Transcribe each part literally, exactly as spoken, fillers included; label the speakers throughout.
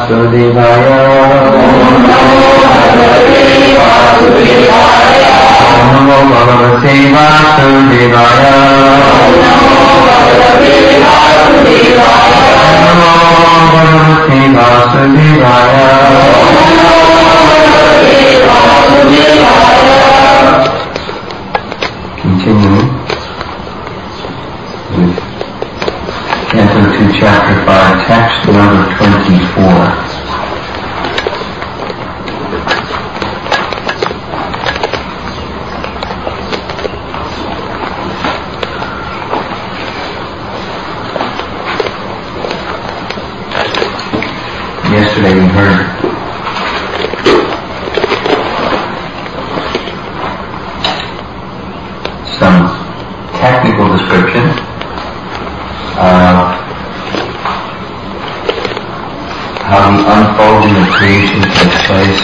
Speaker 1: Vasudevaya. Om Namo Bhagavate Vasudevaya. Om Namo Bhagavate Vasudevaya. Continuing with Canto two, Chapter five, text number twenty-four. Yesterday we heard some technical description of how the unfolding of creation takes place,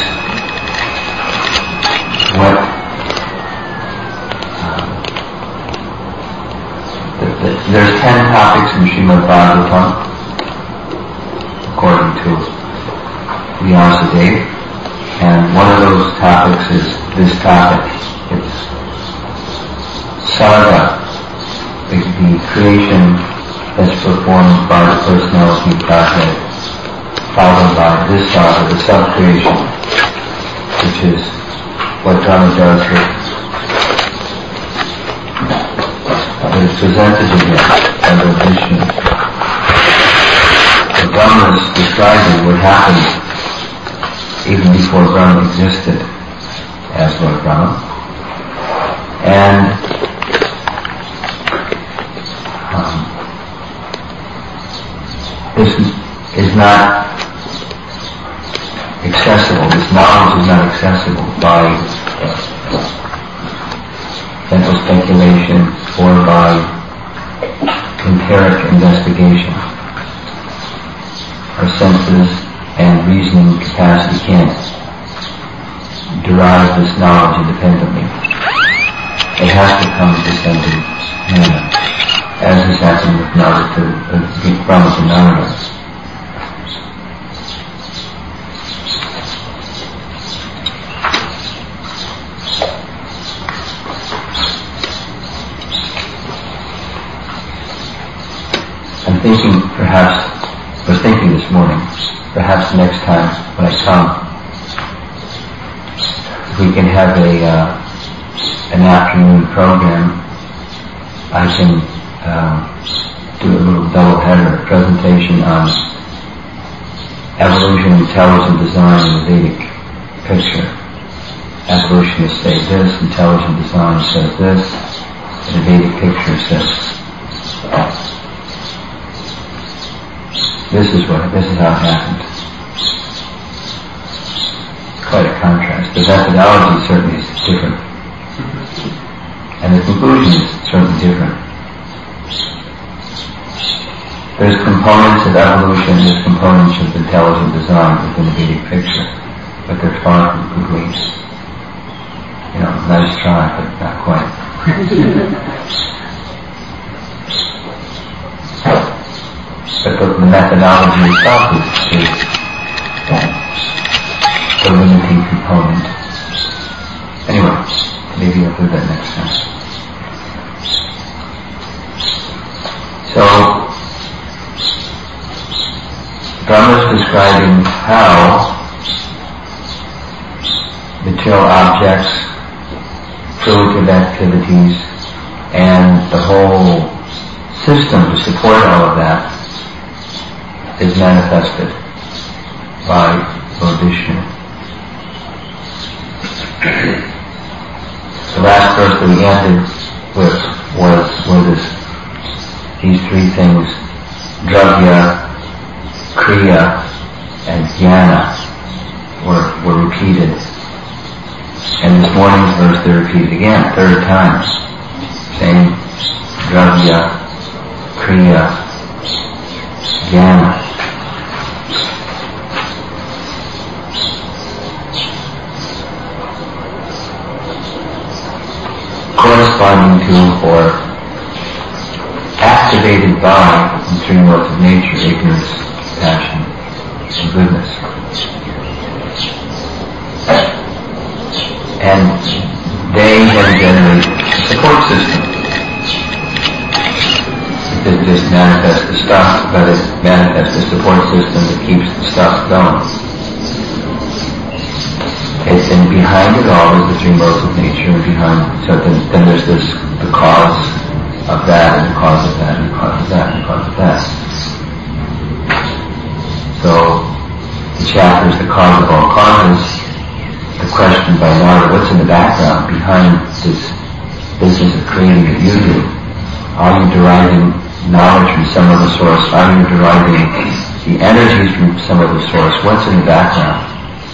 Speaker 1: what um, the, the, there's ten topics in Srimad Bhagavatam according to Vyasadeva, and one of those topics is this topic. It's Sarga, the, the creation that's performed by the personality of Godhead, followed by this Sarga, the sub-creation, which is what Brahma does here. It is presented again under Vishnu. The Brahma is describing what happened even before Brahma existed as Lord Brahma. And um, this is not accessible, this knowledge is not accessible by mental speculation or by empiric investigation. Our senses and reasoning capacity can't derive this knowledge independently. It has to come descending manner, as has happened with Narada, with Brahma to Narada. I'm thinking perhaps, I was thinking this morning, perhaps next time when I come, we can have a uh, an afternoon program. I can um, do a little double header presentation on evolution, intelligent design, and the Vedic picture. Evolutionists say this, intelligent design says this, and the Vedic picture says this is what this is how it happened. Quite a contrast. The methodology certainly is different. And the conclusion is certainly different. There's components of evolution, there's components of intelligent design within the Vedic picture, but they're far from complete. You know, nice try, but not quite. But the, the methodology itself is, is the limiting component. Anyway, maybe I'll do that next time. So, Brahma is describing how material objects, fruitive activities, and the whole system to support all of that is manifested by Lord Vishnu. The last verse that we ended with was, was this, these three things, Dravya, Kriya, and Jnana were, were repeated. And this morning's verse they're repeated again, third time. Same Dravya, Kriya, Jnana. Corresponding to or activated by the three modes of nature, ignorance, passion, and goodness. And they then generate a support system. It doesn't just manifest the stuff, but it manifests the support system that keeps the stuff going. It's, and behind it all is the three modes of nature, and behind, so then, then there's this, the cause of that, and the cause of that, and the cause of that, and the cause of that. So, the chapter is the cause of all causes. The question by Narada, what's in the background behind this business of creating that you do? Are you deriving knowledge from some other source? Are you deriving the energies from some other source? What's in the background?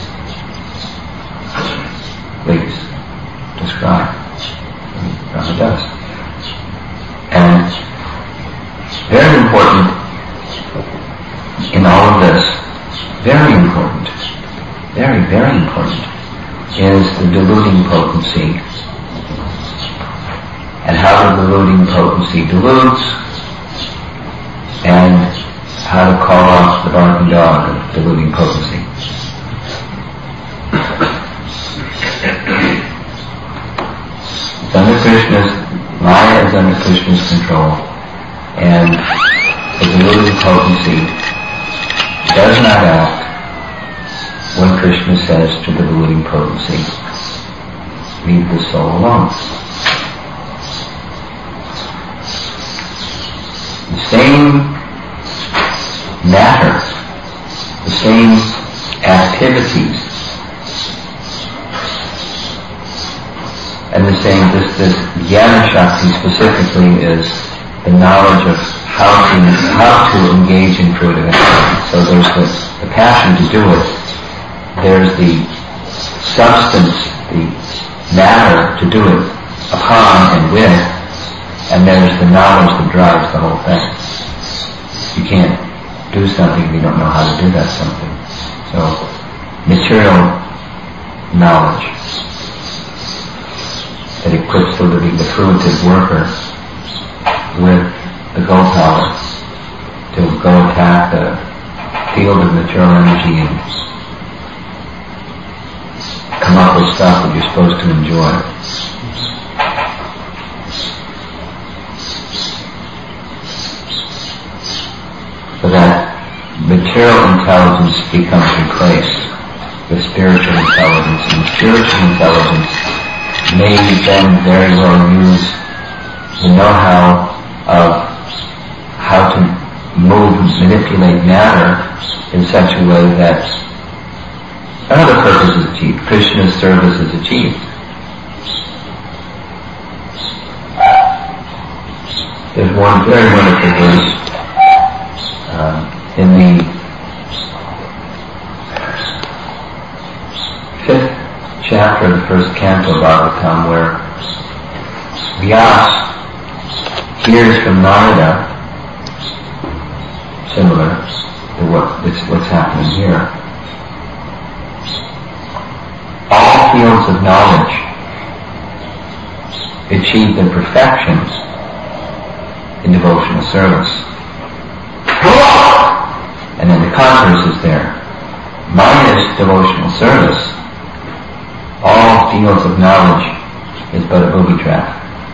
Speaker 1: Please, describe. Brahma does. And very important in all of this, very important, very, very important, is the deluding potency. And how the deluding potency deludes, and how to call off the barking dog of deluding potency. It's under Krishna's, Maya is under Krishna's control, and the deluding potency does not act when Krishna says to the deluding potency, leave the soul alone. The same matter, the same activities, and the same, this, this Jnana Shakti specifically is the knowledge of how to, how to engage in fruitive activity. So there's the, the passion to do it, there's the substance, the matter to do it upon and with, and there's the knowledge that drives the whole thing. You can't do something if you don't know how to do that something. So, material knowledge that equips the living, the fruitive worker with the Gopala to go attack the field of material energy and come up with stuff that you're supposed to enjoy. So that material intelligence becomes replaced with spiritual intelligence, and spiritual intelligence may then very well use the know-how of how to move and manipulate matter in such a way that another purpose is achieved. Krishna's service is achieved. There's one very wonderful verse uh, in the fifth chapter of the first canto of Bhagavatam, where Vyasa hears from Narada, similar to what, what's happening here. All fields of knowledge achieve their perfections in devotional service. And then the converse is there. Minus devotional service, all fields of knowledge is but a booby trap.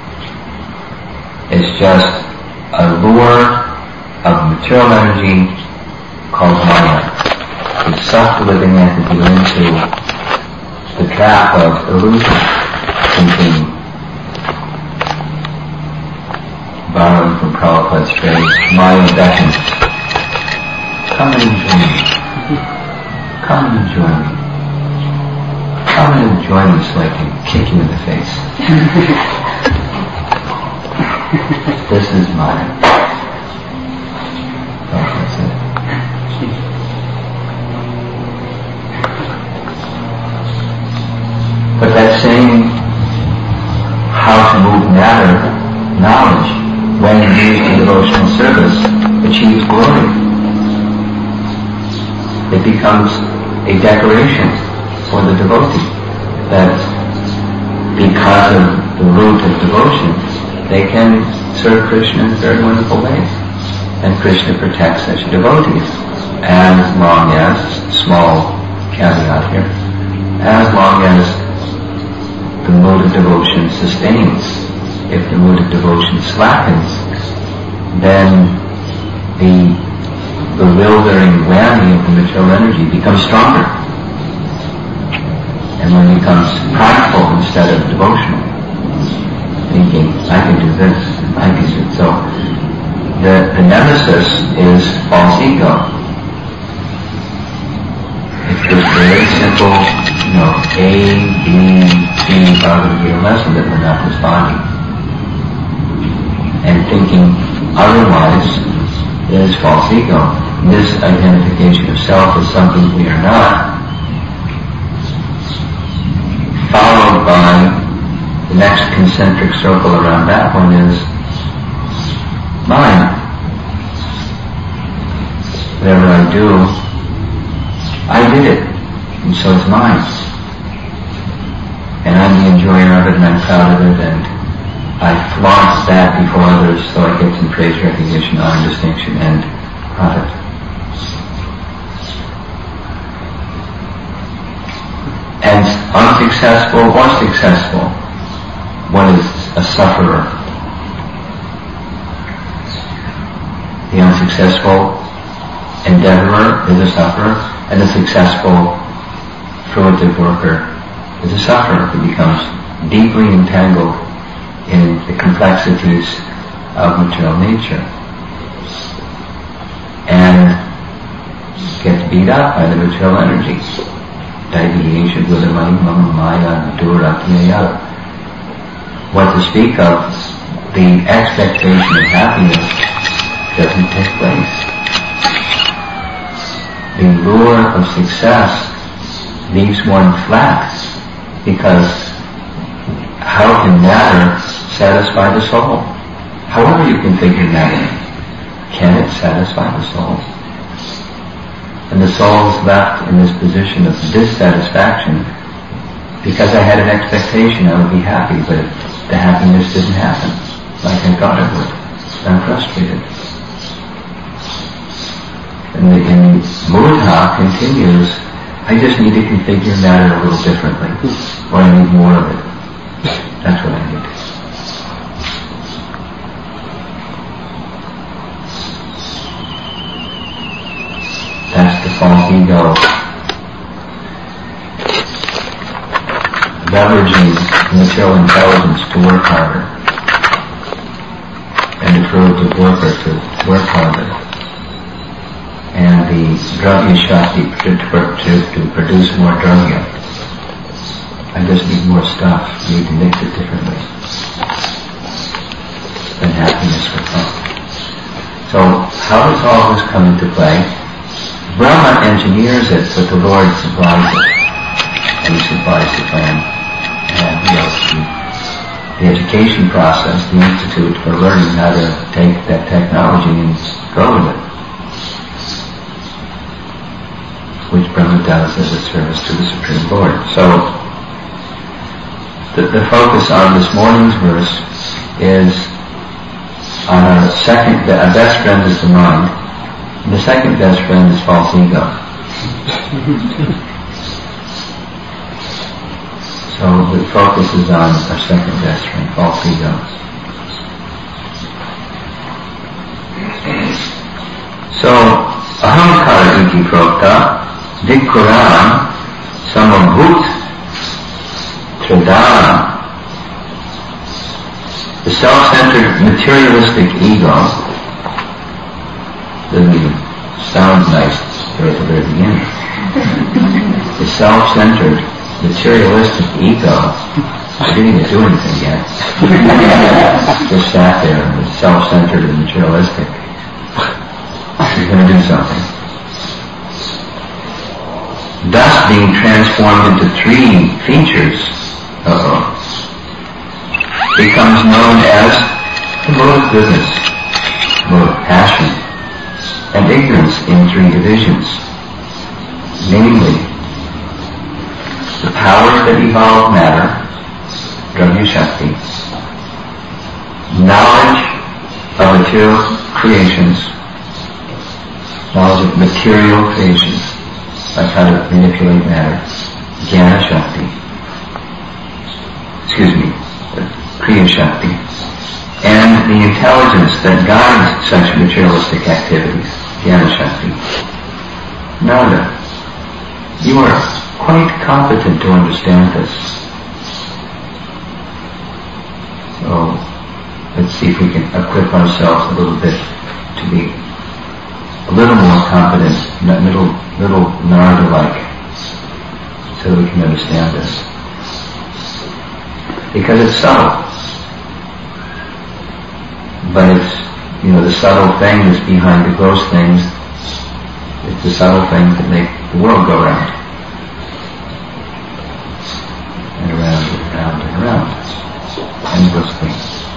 Speaker 1: It's just a lure of material energy called Maya. It sucks the living entity into the trap of illusion, thinking, borrowing from Prabhupada's phrase, Maya beckons. Come and enjoy me. Come and enjoy me. Come and enjoy me so I can kick you in the face. This is mine. Oh, that's it. But that same how to move matter, knowledge, when used in devotional service, achieves glory. It becomes a decoration for the devotee, that because of the root of devotion, they can serve Krishna in very wonderful ways. And Krishna protects such devotees. as long as, small caveat here, as long as the mood of devotion sustains. If the mood of devotion slackens, then the bewildering whammy of the material energy becomes stronger. And one becomes prideful instead of devotional, thinking, I can do this, I can do it. So the, the nemesis is false ego. It's this very simple, you know, A, B, C Bhagavad Gita lesson that we're not responding. And thinking otherwise is false ego. This identification of self as something we are not, followed by the next concentric circle around that one is mine. Whatever I do, I did it, and so it's mine. And I'm the enjoyer of it, and I'm proud of it, and I flaunt that before others so I get some praise, recognition, honor, distinction, and profit. And unsuccessful or successful, one is a sufferer. The unsuccessful endeavorer is a sufferer, and the successful fruitive worker is a sufferer who becomes deeply entangled in the complexities of material nature and gets beat up by the material energy. What to speak of, the expectation of happiness doesn't take place. The lure of success leaves one flat, because how can matter satisfy the soul? However you configure matter, can it satisfy the soul? And the soul is left in this position of dissatisfaction because I had an expectation I would be happy, but the happiness didn't happen like I thought it would. I'm frustrated. And the and mudha continues, I just need to configure matter a little differently, or I need more of it. That's what I need. That's the false ego leveraging material intelligence to work harder, and the fruitive worker to work harder, and the dragya shakti to, to, to produce more dragya. I just need more stuff. I need to mix it differently. Then happiness will come. So how does all this come into play? Brahma engineers it, but the Lord supplies it. And He supplies the plan. And you know, the, the education process, the institute for learning how to take that technology and go with it, which Brahma does as a service to the Supreme Lord. So the, the focus on this morning's verse is on our second, our best friend is the mind, and the second best friend is false ego. So the focus is on our second best friend, false ego. So, ahankara iti prokta, vikkuram samabhut tradana. The self-centered materialistic ego doesn't even sound nice right at the very beginning. The self-centered materialistic ego, I didn't even do anything yet. Just sat there and was self-centered and materialistic. He's going to do something. Thus being transformed into three features, uh-oh, becomes known as the mode of goodness, mode of passion, and ignorance in three divisions, namely the powers that evolve matter, dragya shakti, knowledge of material creations, knowledge of material creations, like how to manipulate matter, Jnana Shakti, excuse me, Kriya Shakti, and the intelligence that guides such materialistic activities, Jnana Shakti. Narada, you are quite competent to understand this. So, let's see if we can equip ourselves a little bit to be a little more competent, little, little Narada-like, so that we can understand this. Because it's subtle. But it's, you know, the subtle thing is behind the gross things. It's the subtle things that make the world go round. And around and around and around. Endlessly.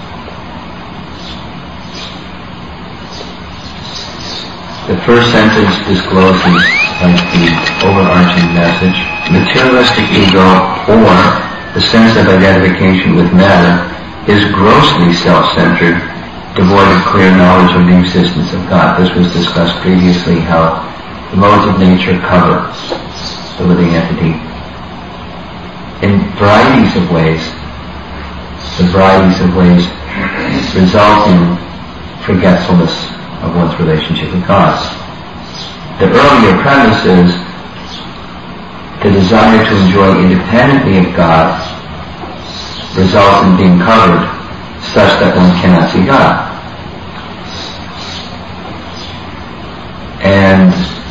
Speaker 1: The first sentence discloses like the overarching message. Materialistic ego, or the sense of identification with matter, is grossly self-centered, devoid of clear knowledge of the existence of God. This was discussed previously, how the modes of nature cover the living entity in varieties of ways. The varieties of ways result in forgetfulness of one's relationship with God. The earlier premise is the desire to enjoy independently of God results in being covered such that one cannot see God. And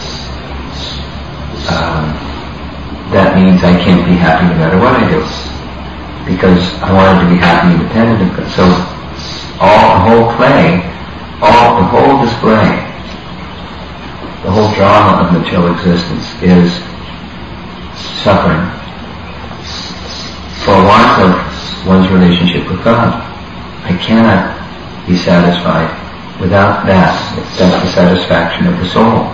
Speaker 1: um, that means I can't be happy no matter what I do, because I wanted to be happy independent of God. So all the whole play, all the whole display, the whole drama of material existence is suffering for want of one's relationship with God. I cannot be satisfied without that. That's the satisfaction of the soul.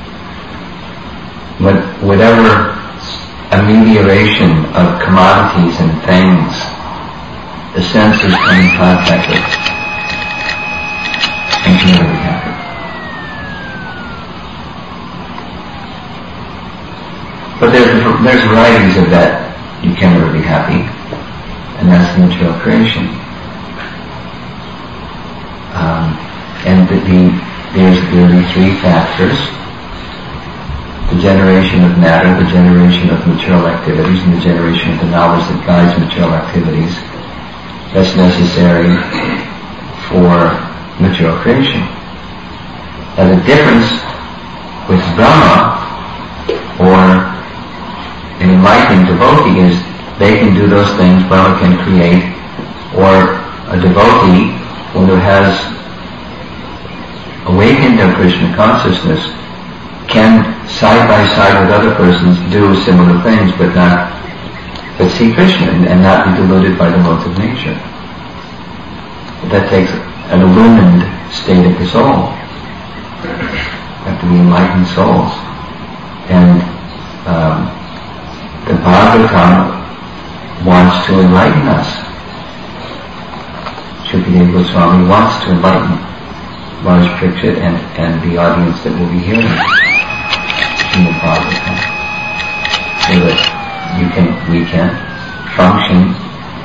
Speaker 1: But whatever amelioration of commodities and things the senses come in contact with, and can never be happy. But there's, there's varieties of that you can never be happy, and that's the material creation. Um, and the, the, there's the three factors: the generation of matter, the generation of material activities, and the generation of the knowledge that guides material activities. That's necessary for material creation. Now the difference with Brahma or an enlightened devotee is they can do those things Brahma can create, or a devotee who has awakened their Krishna consciousness can side by side with other persons do similar things but not but see Krishna and, and not be deluded by the modes of nature. That takes an illumined state of the soul. Have to be enlightened souls. And um, the Bhagavatam wants to enlighten us. Shukadev Goswami wants to enlighten Raj Parikshit and, and the audience that will be hearing in the Bhagavatam, so that you can, we can function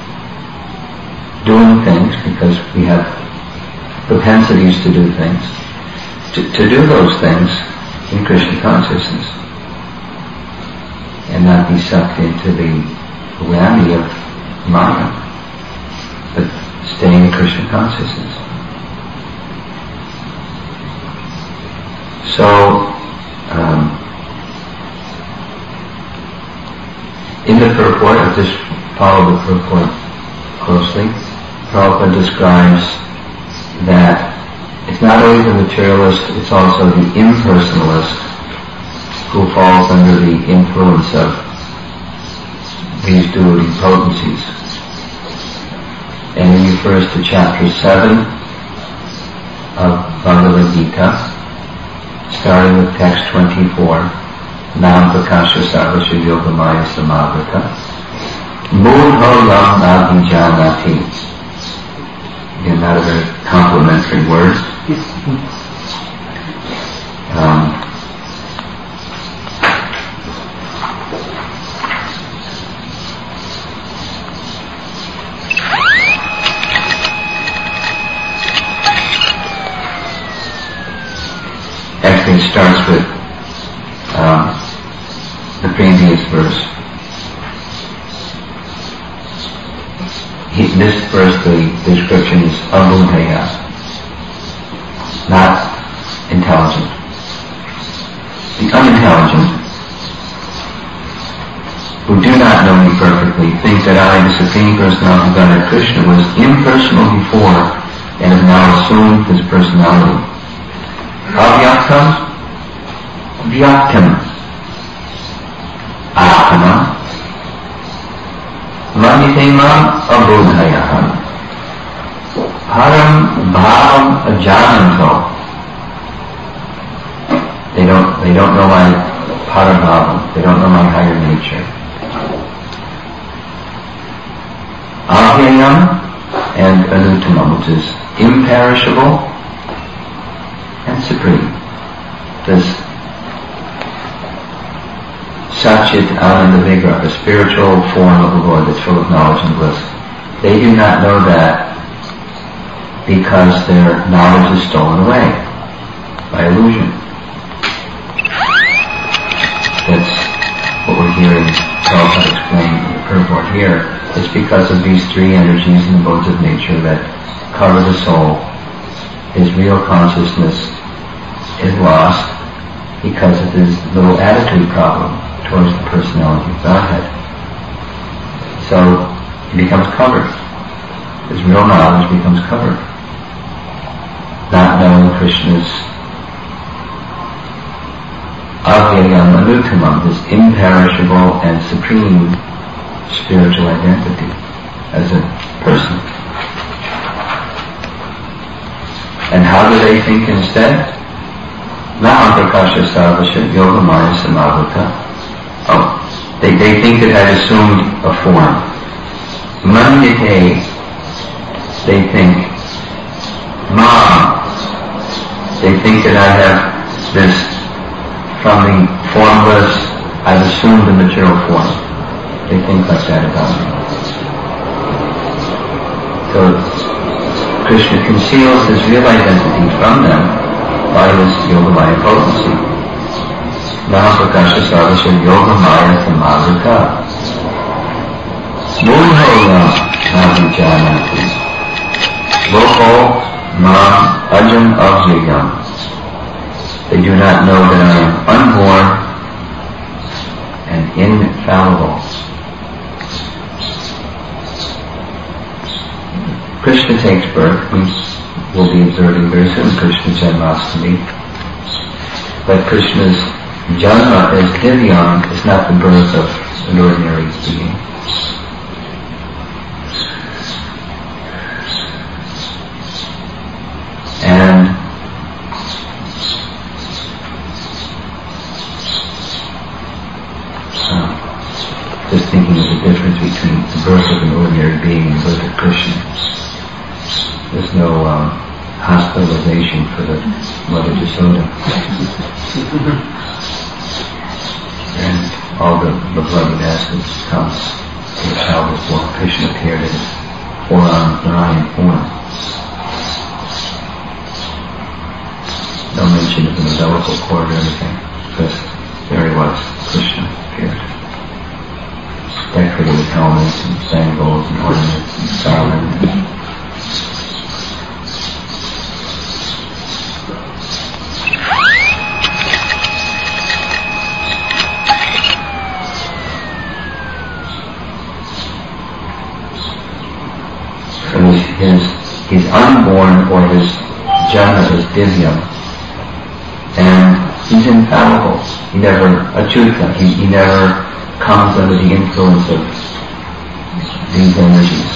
Speaker 1: doing things because we have propensities to do things, to, to do those things in Krishna consciousness and not be sucked into the whammy of Maya, but stay in Krishna consciousness. So, um, in the purport, I'll just follow the purport closely. Prabhupada describes that it's not only the materialist, it's also the impersonalist who falls under the influence of these dual potencies. And he refers to chapter seven of Bhagavad Gita, starting with text twenty-four, Nam Prakasha Sarvasya Yogamaya Samavrita, Mudho Lam Abhijanati. Again, not a very complimentary word. Um, Actually, it starts with um, the previous verse. He, this verse, the description is abudaya, not intelligent. The unintelligent, who do not know me perfectly, think that I, the Supreme Personality of Godhead Krishna, was impersonal before and have now assumed his personality. Avyaktam, vyaktam, atma, manitema abudhayaham, param bhavam ajananto. They don't, they don't know my parabhavam, they don't know my higher nature. Avyayam and anuttamam, which is imperishable and supreme. This Satchit Ananda Vigraha, the spiritual form of the Lord that's full of knowledge and bliss. They do not know that because their knowledge is stolen away by illusion. That's what we're hearing Prabhupada explain in the purport here. It's because of these three energies and the modes of nature that cover the soul. His real consciousness is lost because of his little attitude problem towards the personality of Godhead. So he becomes covered. His real knowledge becomes covered. Not knowing Krishna's avyayam anuttamam, his imperishable and supreme spiritual identity as a person. And how do they think instead? Naham prakasha sarvasya yogamaya samavata. Oh, they, they think that I've assumed a form. Manyate, they think. Ma, they think that I have this, from the formless, I've assumed the material form. They think like that about me. So Krishna conceals his real identity from them by his yogamaya potency. Mahaprakasha sarvasya yogamaya samavrita. Mudhoya navijanati. Loho mam ajam avyayam. They do not know that I am unborn and infallible. Krishna takes birth. We will be observing very soon Krishna Janmashtami. But Krishna's Janma as Divyam is not the birth of an ordinary being. And uh, just thinking of the difference between the birth of an ordinary being and the birth of Krishna. There's no um, hospitalization for the Mother Jasoda. And all the, the blood and acids comes to the child was born. Krishna appeared in four-armed Narayan form. No mention of an umbilical cord or anything. Just there he was. Krishna appeared. Decorated with helmets and sandals and ornaments and garlands. His, he's unborn, or his jana is divyam, and he's infallible. He never achyuta, he, he never comes under the influence of these energies.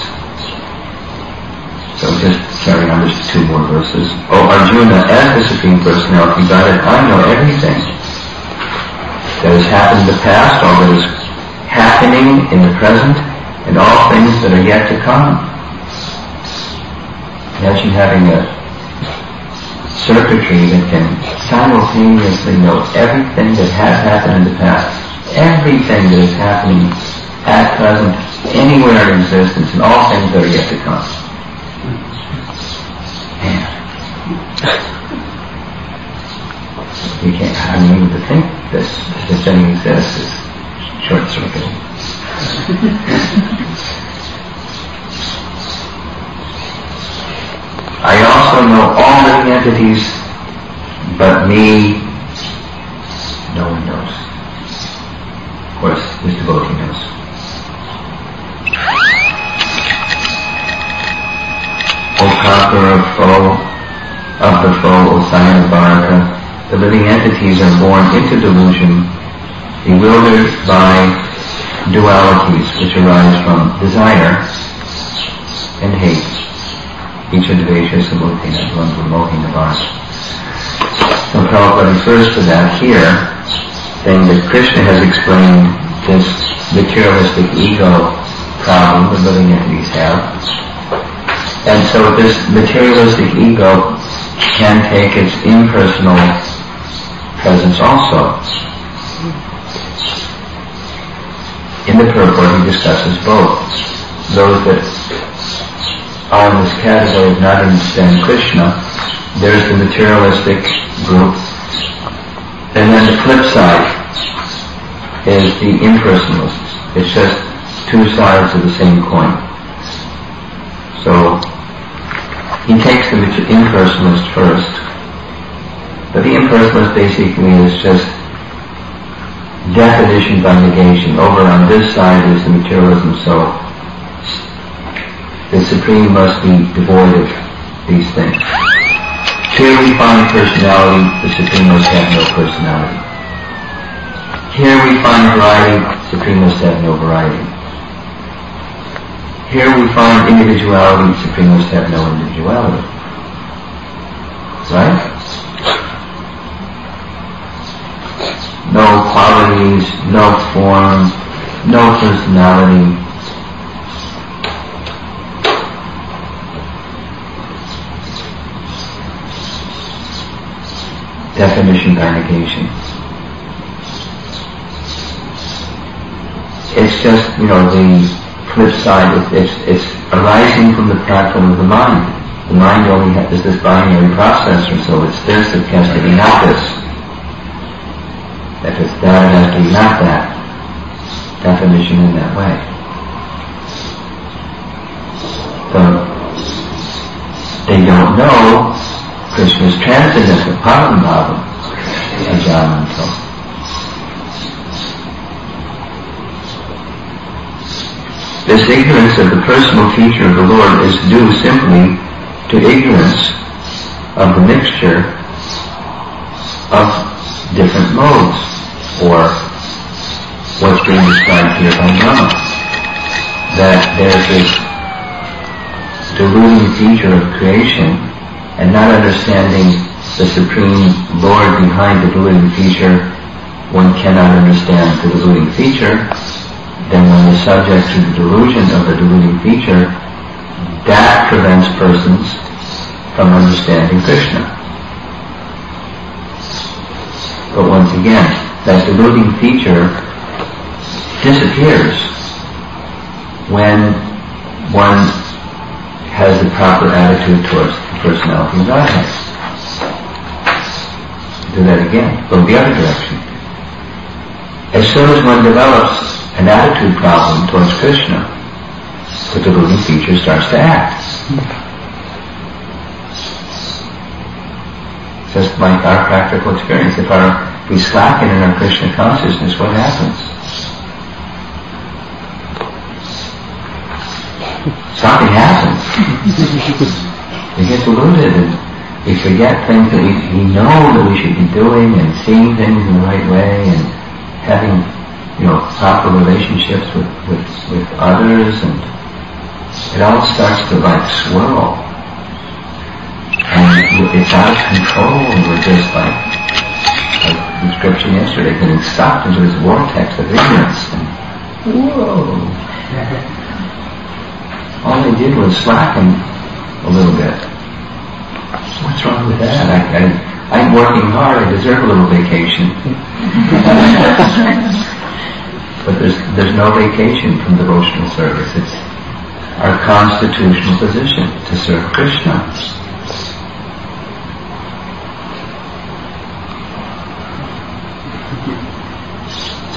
Speaker 1: So just carrying on, there's two more verses. O Arjuna, as the Supreme Personality Godhead, I know everything that has happened in the past, all that is happening in the present, and all things that are yet to come. Imagine having a circuitry that can simultaneously know everything that has happened in the past, everything that is happening at present, anywhere in existence, and all things that are yet to come. Man. You can't, I mean, to think that this thing exists is short-circuiting. I also know all living entities, but me, no one knows. Of course, this devotee knows. O conqueror of foe, of the foe, O sign of Bharata, the living entities are born into delusion, bewildered by dualities which arise from desire and hate. Each of the Vaishya Samudhina, one from Mohinabhas. So Prabhupada refers to that here, saying that Krishna has explained this materialistic ego problem that living entities have. And so this materialistic ego can take its impersonal presence also. In the purport he discusses both. Those that are in this category of not understand Krishna, there's the materialistic group, and then the flip side is the impersonalists. It's just two sides of the same coin. So he takes the impersonalist first, but the impersonalist basically is just definition by negation. Over on this side is the materialism, so the Supreme must be devoid of these things. Here we find personality, the Supreme must have no personality. Here we find variety, the Supreme must have no variety. Here we find individuality, the Supreme must have no individuality. Right? No qualities, no form, no personality. Definition by negation. It's just, you know, the flip side. It's, it's, it's arising from the platform of the mind. The mind only has, is this binary processor, so it's this, it has to be not this. If it's that, it has to be not that. Definition in that way. So, they don't know Krishna's transcendence of Padma Ajananta. This ignorance of the personal feature of the Lord is due simply to ignorance of the mixture of different modes, or what's being described here by Brahma. That there's this deluding feature of creation, and not understanding the Supreme Lord behind the deluding feature, one cannot understand the deluding feature. Then when is subject to the delusion of the deluding feature, that prevents persons from understanding Krishna. But once again, that deluding feature disappears when one has the proper attitude towards the personality of Godhead. Do that again. Go the other direction. As soon as one develops an attitude problem towards Krishna, the deluding feature starts to act. Just like our practical experience. If our, we slacken in our Krishna consciousness, what happens? Something happens. We get deluded and we forget things that we, we know that we should be doing, and seeing things in the right way, and having, you know, proper relationships with, with, with others, and it all starts to like swirl. And it's out of control, and we're just like, like the description yesterday, getting sucked into this vortex of ignorance. And whoa! All they did was slacken a little bit. What's wrong with that? I, I, I'm working hard, I deserve a little vacation. But there's, there's no vacation from devotional service. It's our constitutional position to serve Krishna.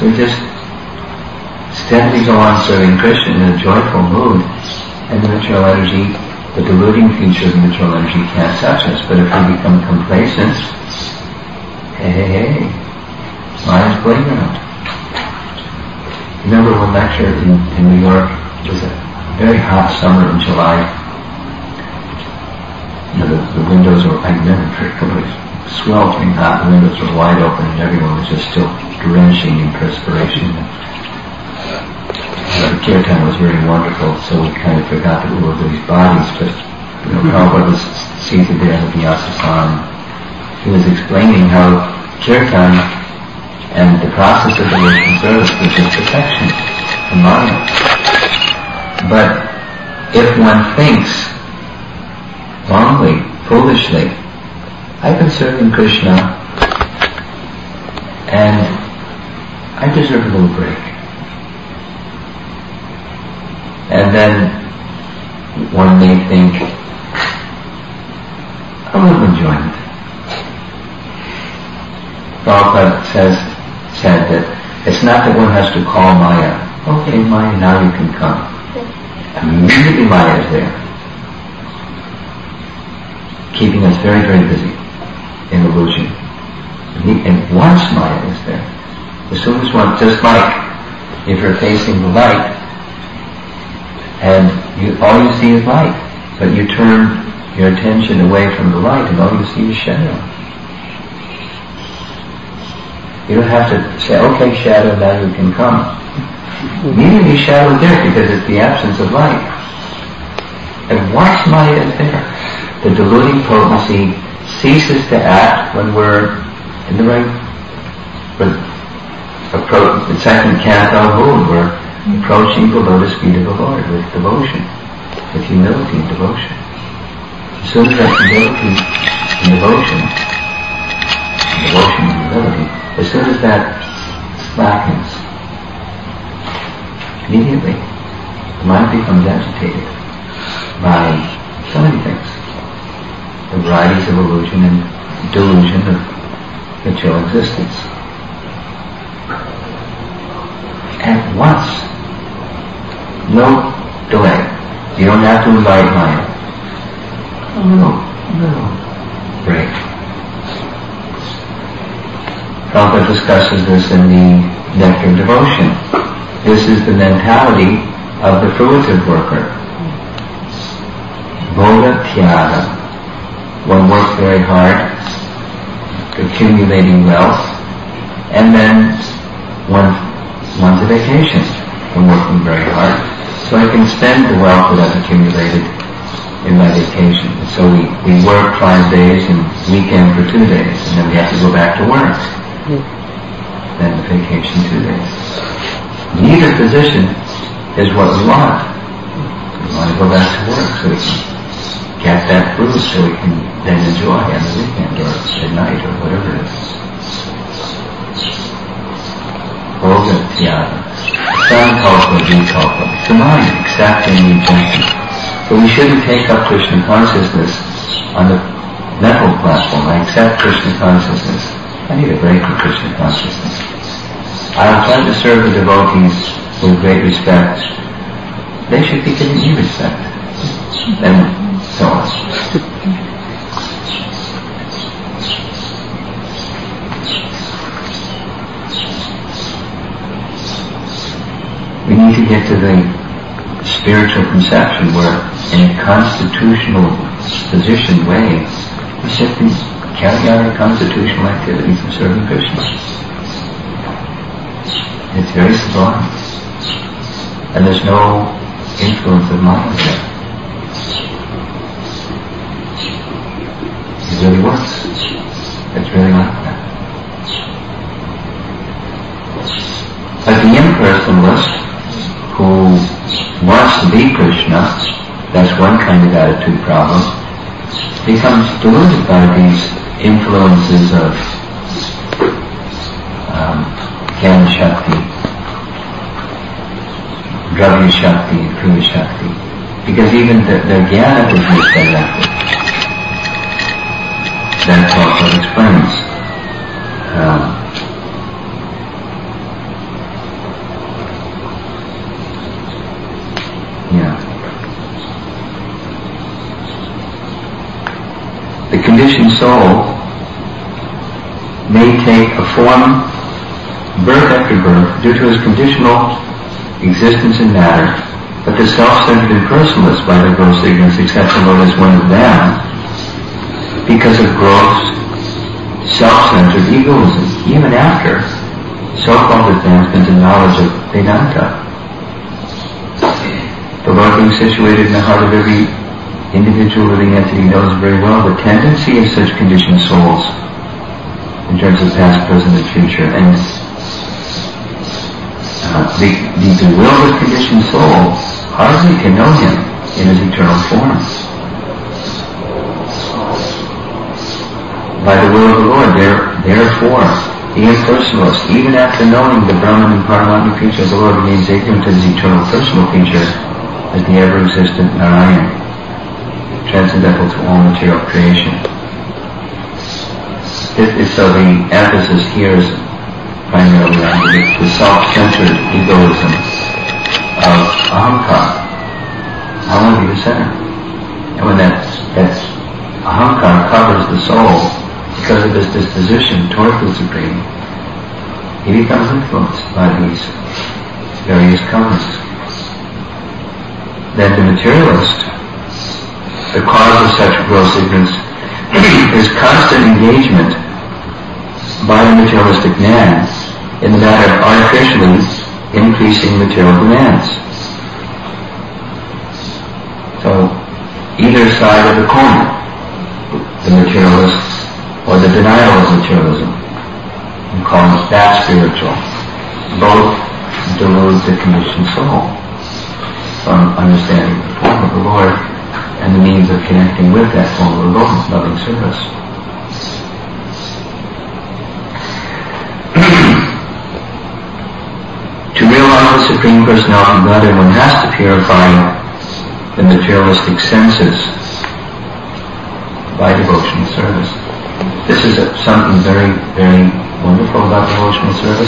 Speaker 1: we just steadily go on serving Krishna in a joyful mood, and the material energy, the deluding feature of the material energy can't touch us. But if we become complacent, hey, hey, hey, mind's playground. Remember one lecture in, in New York, it was a very hot summer in July. You know, the, the windows were, I never particularly sweltering hot, the windows were wide open and everyone was just still drenching in perspiration. Uh, the kirtan was very wonderful, so we kind of forgot that we were these bodies, but you know, Prabhupada was seated there in the Vyasa-san. He was explaining how kirtan and the process of devotional service is just protection from Maya. But if one thinks wrongly, foolishly, I've been serving Krishna and I deserve a little break. And then one may think, a little enjoyment. Prabhupada says, said that it's not that one has to call Maya, okay Maya, now you can come. Immediately Maya is there, keeping us very, very busy in illusion. And once Maya is there, as soon as one, just like if you're facing the light, and you, all you see is light, but you turn your attention away from the light and all you see is shadow. You don't have to say, okay shadow, now you can come. Immediately shadow is there because it's the absence of light. And once Maya is there, the deluding potency ceases to act when we're in the right, approach, the second canto mood, we're approaching the lotus feet of the Lord with devotion, with humility and devotion. As soon as that humility and devotion, devotion and humility, as soon as that slackens, immediately the mind becomes agitated by so many things. The varieties of illusion and delusion of material existence. At once, no delay. You don't have to invite Maya. A little, little break. Prabhupada discusses this in the Nectar of Devotion. This is the mentality of the fruitive worker. Bhoga Tyaga. One works very hard, accumulating wealth, and then one one's a vacation from working very hard. So I can spend the wealth that I've accumulated in my vacation. So we, we work five days and weekend for two days, and then we have to go back to work. Then the vacation two days. Neither position is what we want. We want to go back to work so we can get that fruit so we can then enjoy on the weekend or at night or whatever it is. Bhoga Tyaga. Sankalpa Vikalpa. The mind accepting and rejecting. So we shouldn't take up Krishna consciousness on the mental platform. I accept Krishna consciousness. I need a break from Krishna consciousness. I'll try to serve the devotees with great respect. They should be giving me respect. And so on. We need to get to the spiritual conception where in a constitutional positioned way we simply carry out our constitutional activities of serving Krishna. It's very sublime. And there's no influence of Maya there. It really works. It's really like that. But the impersonalist who wants to be Krishna, that's one kind of attitude problem, becomes deluded by these influences of um, Jnana Shakti, Dravya Shakti, Kriya Shakti, because even the, their Jnana is misdirected. That's also explains. Um, soul may take a form, birth after birth, due to his conditional existence in matter, but the self-centered impersonalists, by their gross ignorance, accept the Lord as one of them because of gross, self-centered egoism, even after so-called advancement in knowledge of Vedanta. The Lord, being situated in the heart of every individual living entity, knows very well the tendency of such conditioned souls in terms of past, present, and future. And uh, the, the bewildered conditioned soul hardly can know him in his eternal form. By the will of the Lord, there, therefore, the impersonalist, even after knowing the Brahman and Paramatma feature of the Lord, remains ignorant of his eternal personal feature as the ever-existent Narayan, transcendental to all material creation. It, it, so the emphasis here is primarily on the, the self-centered egoism of ahamkara. I want to be the center. And when that, that ahamkara covers the soul because of his disposition toward the Supreme, he becomes influenced by these various karmas. Then the materialist, the cause of such gross ignorance is constant engagement by the materialistic man in the matter of artificially increasing material demands. So, either side of the coin, the materialist or the denial of materialism, and call it that spiritual, both delude the conditioned soul from understanding the form of the Lord and the means of connecting with that form of loving service. To realize the Supreme Personality of Godhead, one has to purify the materialistic senses by devotional service. This is a, something very, very wonderful about devotional service.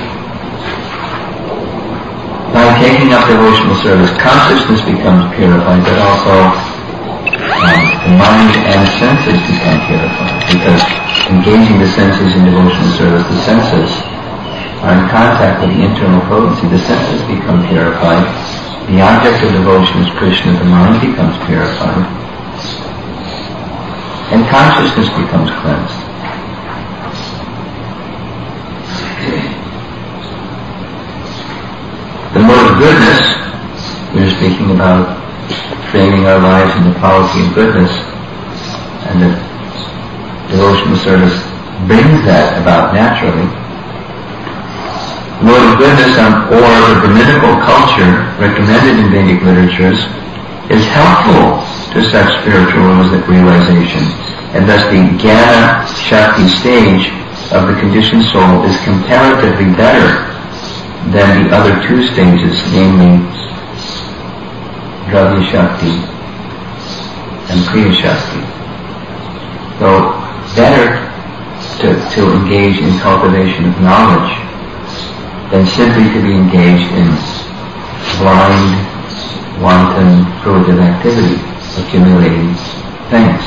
Speaker 1: By taking up devotional service, consciousness becomes purified, but also um, the mind and senses become purified. Because engaging the senses in devotional service, the senses are in contact with the internal potency. The senses become purified. The object of devotion is Krishna. The mind becomes purified. And consciousness becomes cleansed. The mode of goodness, we're speaking about framing our lives in the policy of goodness, and the devotional service brings that about naturally. The mode of goodness, um, or the Brahminical culture recommended in Vedic literatures, is helpful to such spiritual realization, and thus the Jnana Shakti stage of the conditioned soul is comparatively better than the other two stages, namely Dravya Shakti and Kriya Shakti. So, better to, to engage in cultivation of knowledge than simply to be engaged in blind, wanton, fruitive activity, accumulating things.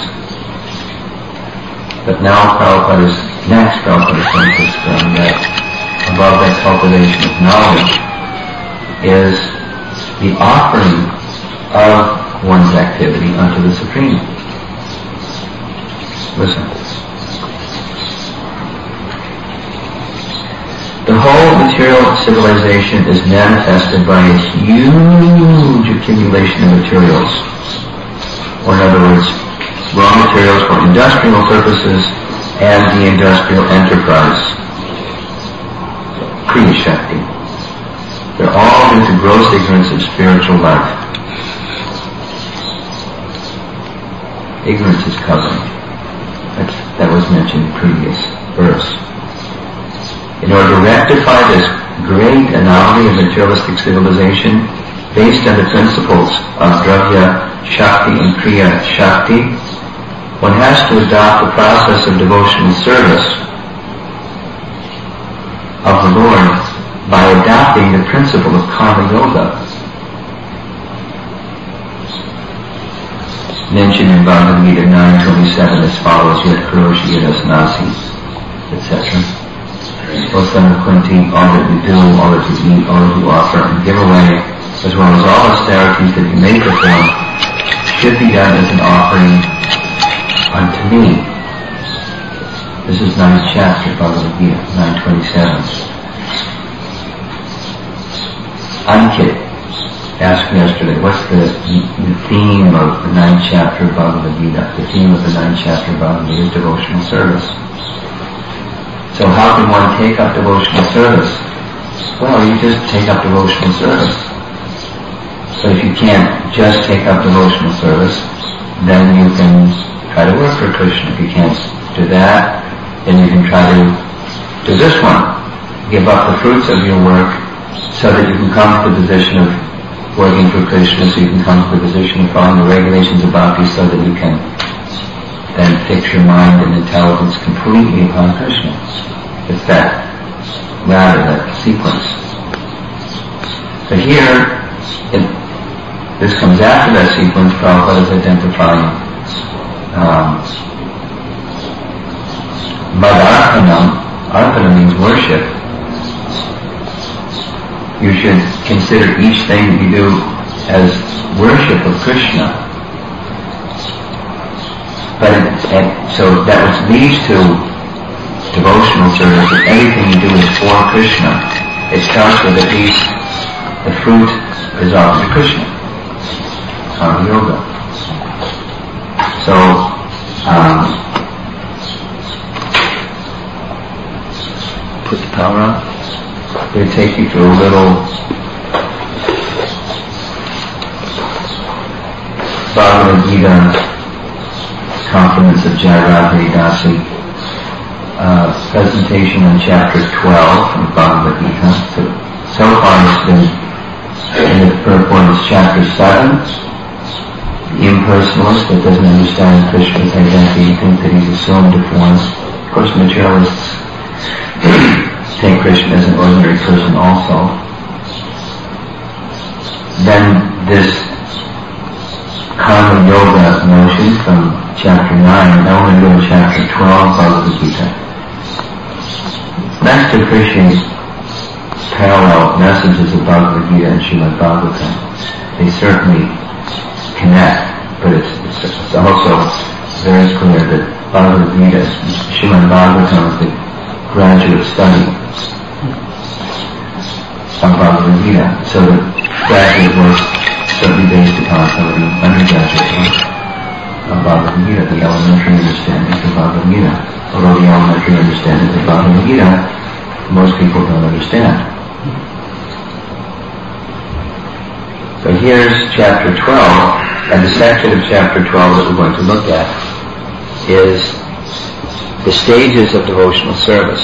Speaker 1: But now Prabhupada is, next Prabhupada is going to explain that above that cultivation of knowledge is the offering of one's activity unto the Supreme. Listen. The whole material civilization is manifested by a huge accumulation of materials, or in other words, raw materials for industrial purposes and the industrial enterprise. Kriya Shakti. They're all due to gross ignorance of spiritual life. Ignorance is covering. That's, that was mentioned in the previous verse. In order to rectify this great anomaly of materialistic civilization, based on the principles of Dravya Shakti and Kriya Shakti, one has to adopt the process of devotional service of the Lord by adopting the principle of Karma Yoga. mentioned in Bhagavad Gita nine twenty-seven as follows, Yat Karoshi Yadas Nasi, et cetera. O son of Kunti, all that you do, all that you eat, all that you offer and give away, as well as all austerities that you may perform, should be done as an offering unto me. This is ninth chapter, Bhagavad Gita, nine twenty-seven. Ankit asked yesterday, what's the, the theme of the ninth chapter of Bhagavad Gita? The theme of the ninth chapter of Bhagavad Gita is devotional service. So how can one take up devotional service? Well, you just take up devotional service. So if you can't just take up devotional service, then you can try to work for Krishna. If you can't do that, then you can try to do this one. Give up the fruits of your work so that you can come to the position of working for Krishna, so you can come to the position of following the regulations of bhakti, so that you can then fix your mind and intelligence completely upon Krishna. It's that ladder, that sequence. So here, it, this comes after that sequence. Prabhupada is identifying um, Madarpanam. Arpana means worship. You should consider each thing that you do as worship of Krishna. But it, it, so that which leads to devotional service, if everything you do is for Krishna, it starts with at least the fruit is offered to Krishna. Karma Yoga. So, um, put the power on. I'm going to take you through a little Bhagavad Gita compliments of Jayarajari Dasi. Uh, presentation in chapter twelve of Bhagavad Gita. So, so far it's been, in the purport is chapter seven. The impersonalist that doesn't understand Krishna's identity, you think that he's assumed a form. Of course, materialists take Krishna as an ordinary person also. Then this Karma Yoga notion from chapter nine, now we're going to go to chapter twelve Bhagavad Gita. That's to appreciate parallel messages of Bhagavad Gita and Srimad Bhagavatam. They certainly connect, but it's, it's, it's also very clear that Bhagavad Gita, Srimad Bhagavatam is the graduate study of Bhagavad Gita. So the graduate work certainly based upon some of the undergraduate work of Bhagavad Gita, the elementary understanding of Bhagavad Gita. Although the elementary understanding of Bhagavad Gita, most people don't understand. So here's chapter twelve, and the section of chapter twelve that we're going to look at is the stages of devotional service.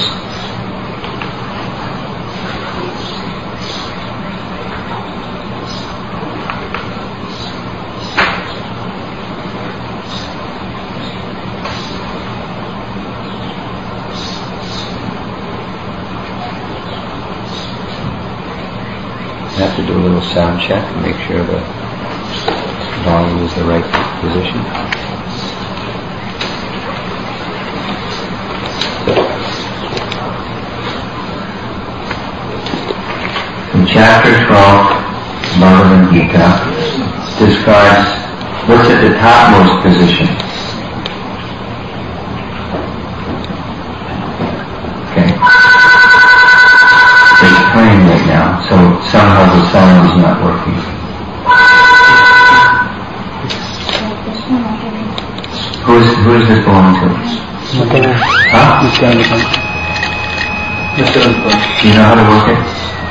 Speaker 1: I have to do a little sound check and make sure the volume is the right position. In chapter twelve, Bhagavad Gita describes what's at the topmost position. Playing right now, so somehow the sound is not working. Who is who is this belong to? Huh? Do you know how to work it?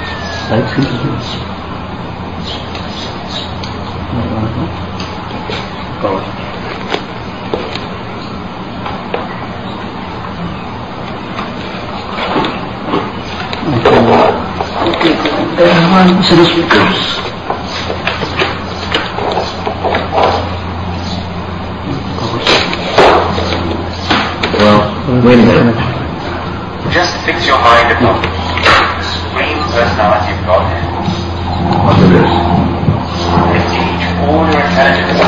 Speaker 1: Well, wait a minute.
Speaker 2: Just fix your mind upon the Supreme Personality of Godhead.
Speaker 1: What's this?
Speaker 2: And teach all your intelligence.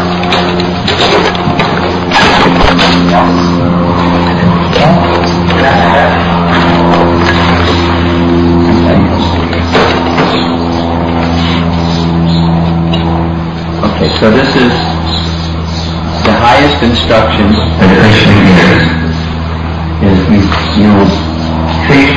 Speaker 1: Okay, so this is the highest instruction that Krishna gives, is you, you fix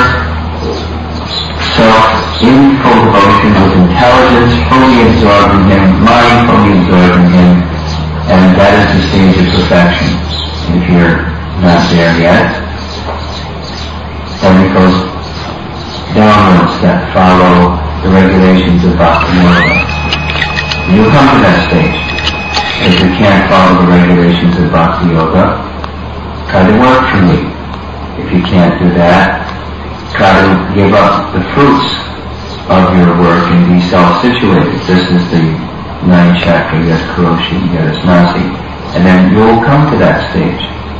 Speaker 1: yourself in full devotion with intelligence, fully absorbed in Him, mind fully absorbed in Him, and that is the stage of perfection. If you're not there yet, then it goes downwards that follow the regulations of Bhakti Yoga. You'll come to that stage. If you can't follow the regulations of Bhakti Yoga, try to work for me. If you can't do that, try to give up the fruits of your work and be self-situated. This is the nine chakra, yet Kuroshi, yet Nasi. And then you'll come to that stage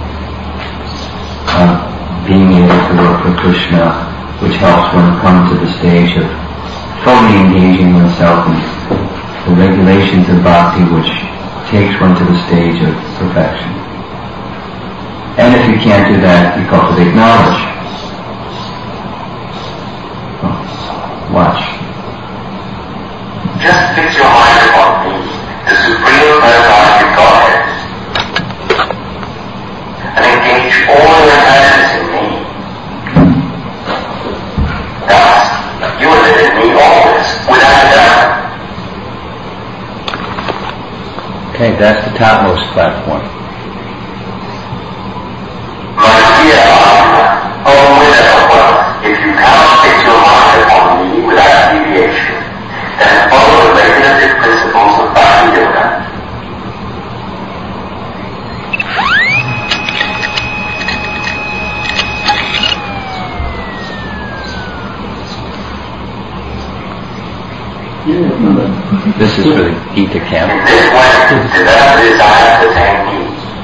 Speaker 1: of being able to work for Krishna, which helps one come to the stage of fully engaging oneself in the regulations of bhakti, which takes one to the stage of perfection. And if you can't do that, you cultivate knowledge. Oh, watch.
Speaker 2: Just fix your mind upon me, the Supreme Personality of Godhead, and engage all your energies in me. Thus, you will live in me always, without a doubt.
Speaker 1: Okay, that's the topmost platform.
Speaker 2: My dear Arjuna, oh winner of wealth, if you cannot fix your mind upon me without deviation, then follow the regulative principles of Bhakti Yoga.
Speaker 1: This is for the Gita camp.
Speaker 2: In this way, develop desire to attain me.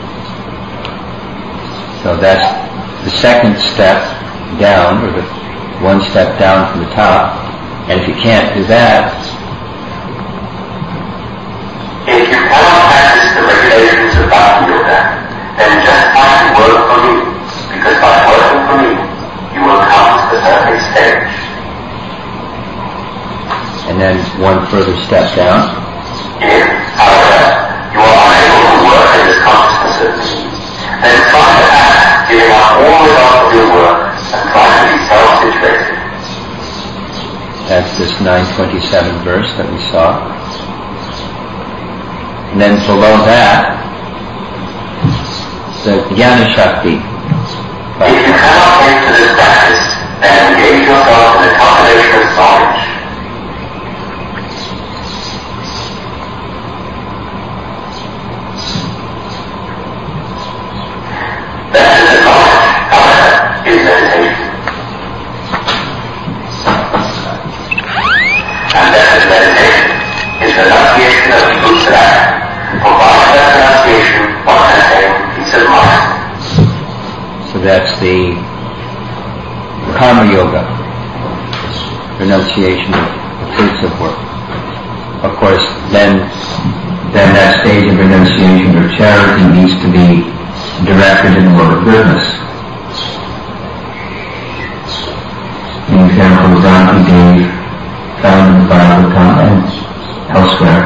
Speaker 1: So that's the second step down, or the one step down from the top. And if you can't do that,
Speaker 2: if you cannot practice the regulations of Bhakti Yoga, then just try to work for me, because by working for me, you will come to the perfect stage.
Speaker 1: and then one further step down.
Speaker 2: If, however, you are unable to work in this consciousness of me, then try to act, giving up all results of your work, and try to be self-situated.
Speaker 1: That's this nine twenty-seven verse that we saw. And then below that, the Jnana Shakti.
Speaker 2: If you cannot take to this practice, then engage yourself in the cultivation of knowledge. Better than knowledge, however, is meditation. And better than meditation is renunciation of the fruits of act. For by that renunciation, one can attain peace of mind.
Speaker 1: So that's the Karma Yoga, renunciation of the fruits of work. Of course, then, then that stage of renunciation or charity needs to be directed in the world of goodness. An example of Rama gave, found in the Bhagavatam and elsewhere.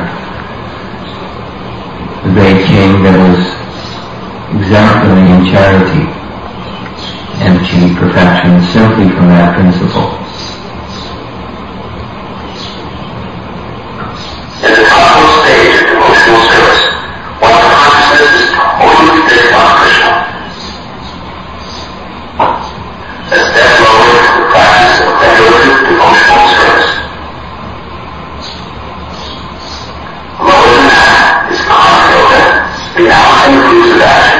Speaker 1: The great king that was exemplary in charity and achieved perfection simply from that principle.
Speaker 2: In the topmost stage of devotional service, one's consciousness is totally fixed on Krishna. A step lower is the practice of regulative devotional service. Lower than that is Karma Yoga, renouncing the fruits of action.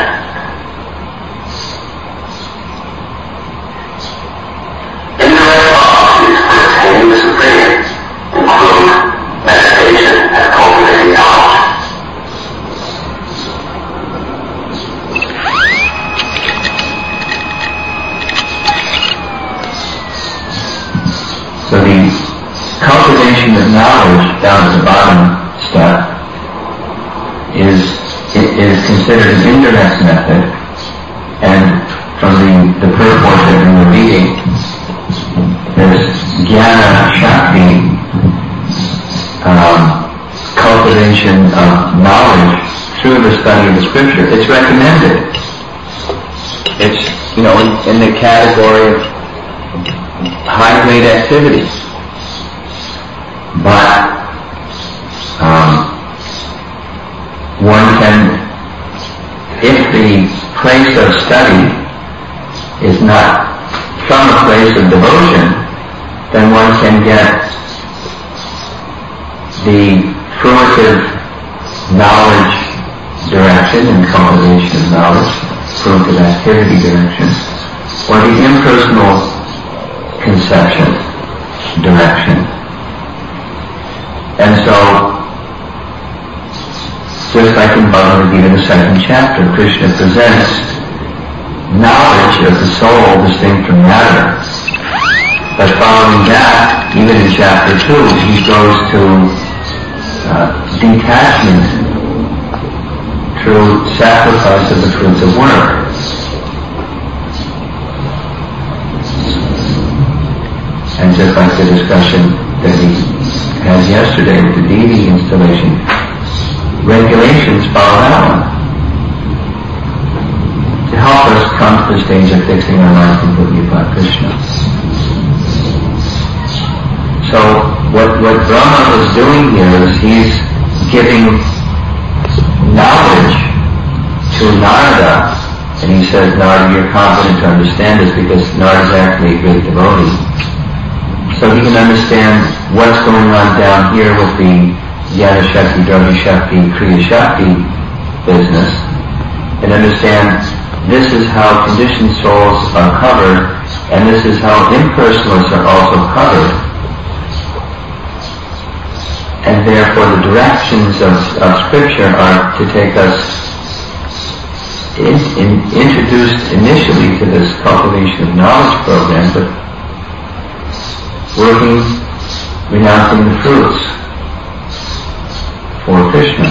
Speaker 2: Indirect policies for attaining the Supreme include meditation and cultivating knowledge.
Speaker 1: So the cultivation of knowledge down at the bottom step is considered an indirect method, and from the, the purport that we were reading, there's Jnana Shakti, um, cultivation of knowledge through the study of the scripture. It's recommended. It's, you know, in, in the category of high-grade activities. But um, one can, if the place of study is not from a place of devotion, then one can get the fruitive knowledge direction and cultivation of knowledge, fruitive activity direction, or the impersonal conception direction. And so, just like in Bhagavad Gita, the second chapter, Krishna presents knowledge of the soul distinct from matter. But following that, even in chapter two, he goes to uh, detachment through sacrifice of the fruits of work. And just like the discussion that we had yesterday with the deity installation, regulations follow that one to help us come to the stage of fixing our life completely upon Krishna. So what, what Brahma is doing here is he's giving knowledge to Narada, and he says, Narada, you're competent to understand this because Narada is actually a great devotee. So he can understand what's going on down here with the Jnana Shakti, Dragya Shakti, Kriya Shakti business, and understand this is how conditioned souls are covered, and this is how impersonalists are also covered. And therefore the directions of, of Scripture are to take us in, in, introduced initially to this cultivation of knowledge program, but working, renouncing the fruits for Krishna.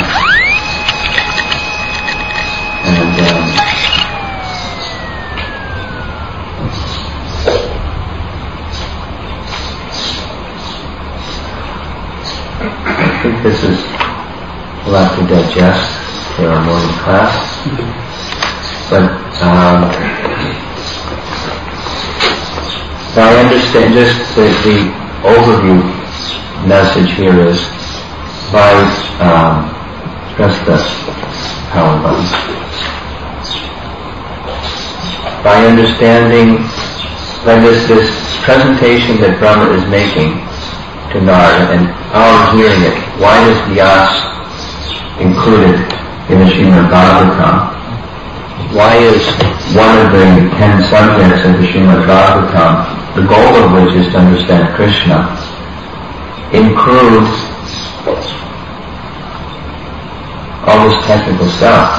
Speaker 1: And um, I think this is a lot to digest for our morning class. But um, I understand just the, the overview message here is by um, press the power button. By understanding by this this presentation that Brahma is making to Narada and our hearing it, why is Vyas included in the Srimad Bhagavatam? Why is one of the ten subjects of the Srimad Bhagavatam, the goal of which is to understand Krishna, includes all this technical stuff?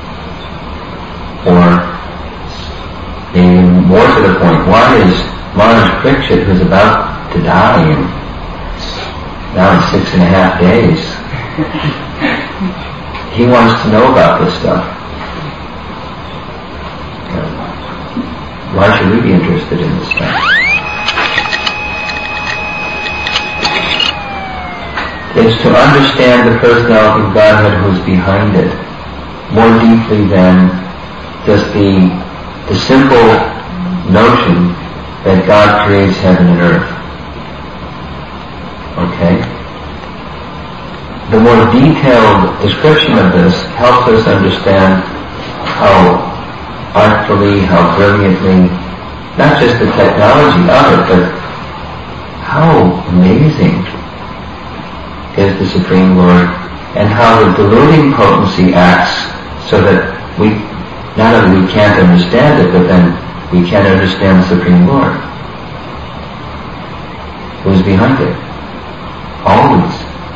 Speaker 1: Or, even more to the point, why is Maharaj Parikshit, who's about to die in now in six and a half days, he wants to know about this stuff? Why should we be interested in this stuff? It's to understand the personality of Godhead who's behind it more deeply than just the, the simple notion that God creates heaven and earth. Okay? The more detailed description of this helps us understand how artfully, how brilliantly, not just the technology of it, but how amazing is the Supreme Lord, and how the deluding potency acts so that we, not only we can't understand it, but then we can't understand the Supreme Lord, who is behind it, always.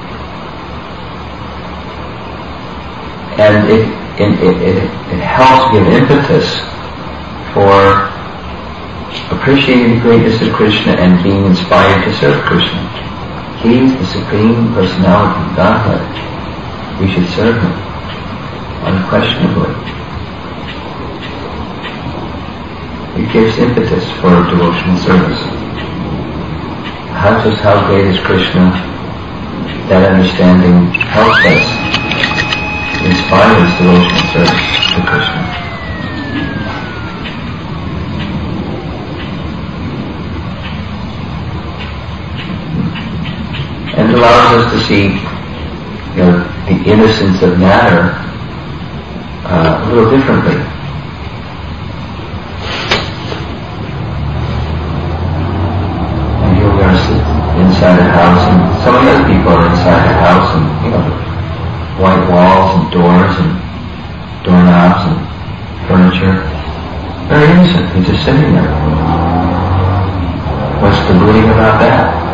Speaker 1: And it It, it, it, it helps give impetus for appreciating the greatness of Krishna and being inspired to serve Krishna. He is the Supreme Personality of Godhead. We should serve Him. unquestionably. It gives impetus for devotional service. How just how great is Krishna? That understanding helps us, inspires devotional service to Krishna. And allows us to see, you know, the innocence of matter uh, a little differently. And here we are inside a house, and so many other people are inside a house, and you know, white walls and doors and doorknobs and furniture. Very innocent. He's just sitting there. What's the brooding about that?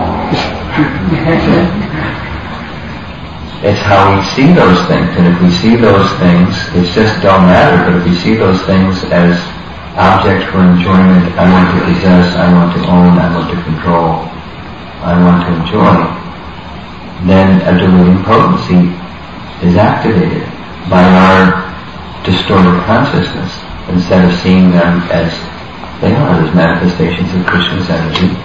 Speaker 1: It's how we see those things, and if we see those things, it's just dull matter, but if we see those things as objects for enjoyment, I want to possess, I want to own, I want to control, I want to enjoy, then a deluding potency is activated by our distorted consciousness, instead of seeing them as they are, as manifestations of Krishna's energy,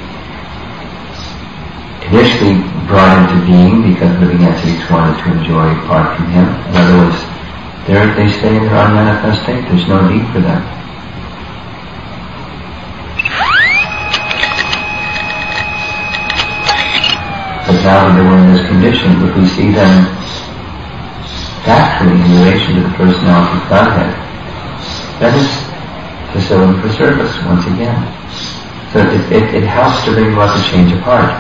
Speaker 1: initially brought into being because living entities wanted to enjoy apart from him. In other words, there they stay in their unmanifest state. There's no need for them. But now that we're in this condition, if we see them factually in relation to the personality of Godhead, that is facility for service once again. So it, it, it helps to bring about the change of heart.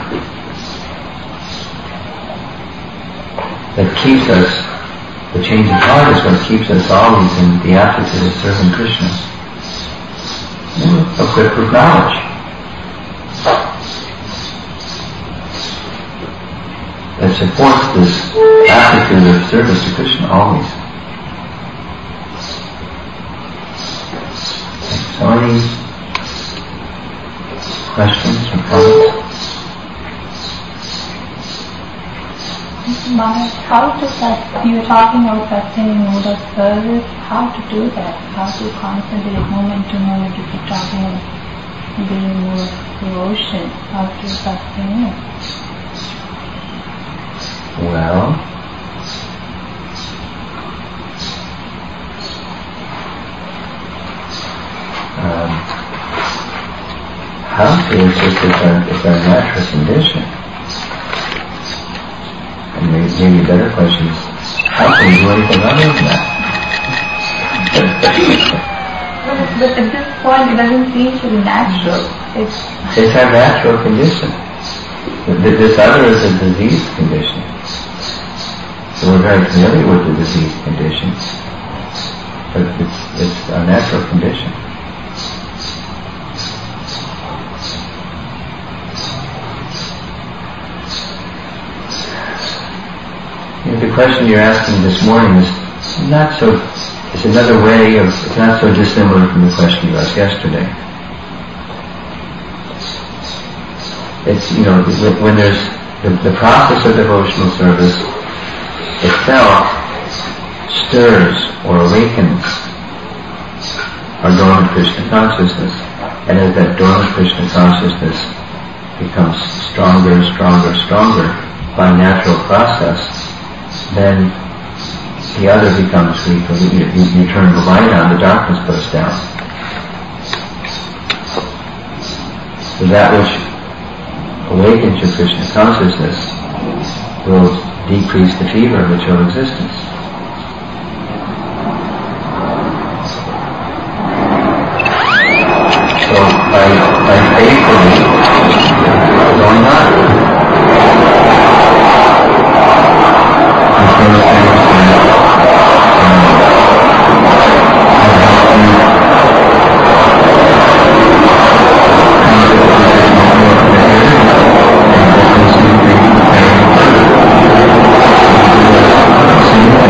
Speaker 1: That keeps us, the change of heart is what keeps us always in the aptitude of serving Krishna. Equipped with knowledge. That supports this attitude of service to Krishna always. So any questions or comments?
Speaker 3: Maharaj, how to that, you were talking about sustaining mood of service, how to do that? How to concentrate moment to moment if you're talking about being more devotion, how to sustain it?
Speaker 1: Well, um, how to is just it's our, it's our natural condition. And maybe, maybe a better question is, how can we do anything other than that?
Speaker 3: but, but at this point it doesn't seem to be natural. It's,
Speaker 1: it's our natural condition. This other is a diseased condition. So we're very familiar with the diseased condition. But it's, it's a natural condition. You know, the question you're asking this morning is not so, it's another way of, it's not so dissimilar from the question you asked yesterday. It's, you know, when there's the, the process of devotional service itself stirs or awakens our dormant Krishna consciousness, and as that dormant Krishna consciousness becomes stronger, stronger, stronger by natural process, then the other becomes weak. You, you, you turn the light on, the darkness goes down. So that which awakens your Krishna consciousness will decrease the fever of material existence. So by, by faithfully going on, Thank you.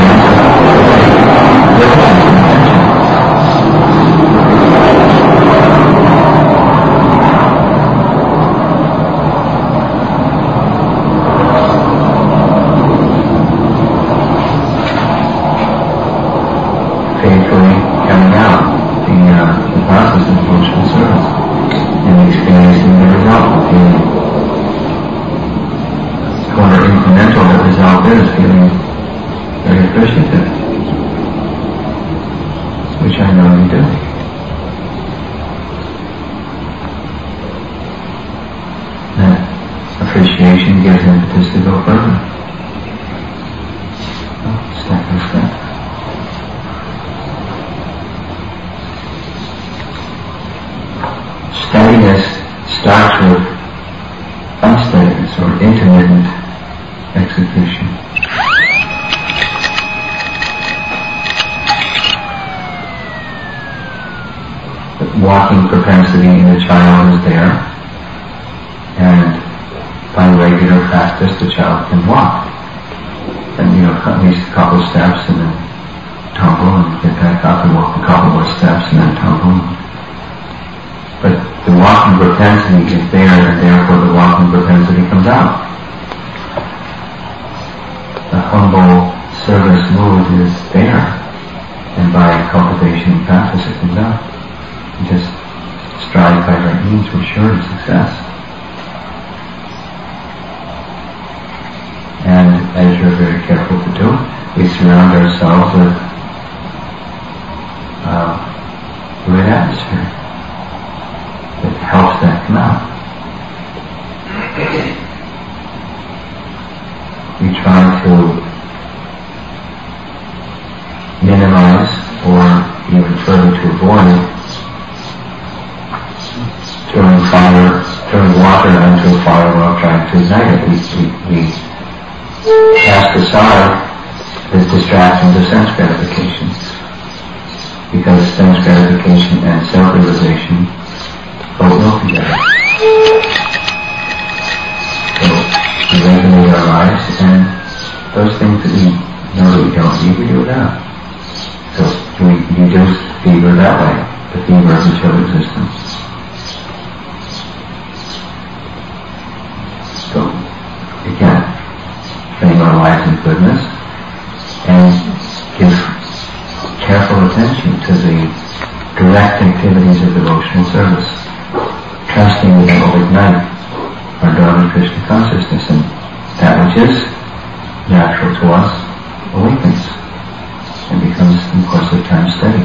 Speaker 1: feeling. However incremental that result is, feeling very appreciative, which I know you do. That appreciation gives impetus to go further. Step by step. Steadiness starts with unsteadiness or intermittent execution. The walking propensity in the child is there, and by regular practice the child can walk. And you know, at least a couple of steps and then tumble and get back up and walk a couple more steps and then tumble. But the walking propensity is there, and therefore the walking propensity comes out. The humble service mood is there, and by cultivation and practice it comes out. You just strive by right means for sure of success. And as you're very careful to do, we surround ourselves with uh, the right atmosphere that helps that come out. We try to minimize, or even further to avoid, throwing fire, throwing water onto a fire while trying to ignite it. We, we, we cast aside the distractions of sense gratification, because sense gratification and self-realization go well together. So we regulate our lives, and those things that we know that we don't need, we do without. So we reduce fever that way, the fever of material existence. So again, train our lives in goodness and give careful attention to the direct activities of devotional service, trusting that it will ignite our Dharma Krishna consciousness, and that which is natural to us awakens and becomes in the course of time steady.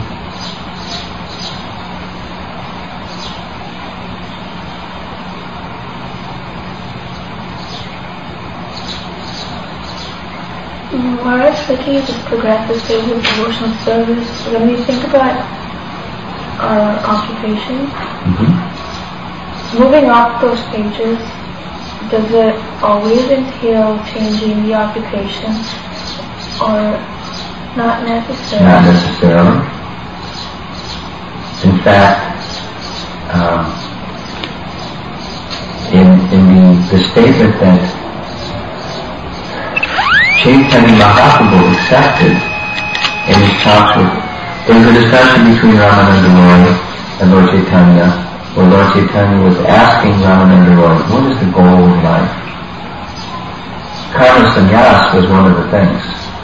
Speaker 3: Maharaj, looking at this progressive stage of devotional service, when we think about our occupations,
Speaker 1: Mm-hmm.
Speaker 3: moving up those stages, does it always entail changing the occupation, or not necessarily?
Speaker 1: Not necessarily. In fact, um, in, in the, the statement that Chaitanya Mahaprabhu accepted in his talks with, there was a discussion between Ramananda Roy and Lord Chaitanya, where Lord Chaitanya was asking Ramananda Roy, what is the goal of life? Karma sannyas was one of the things.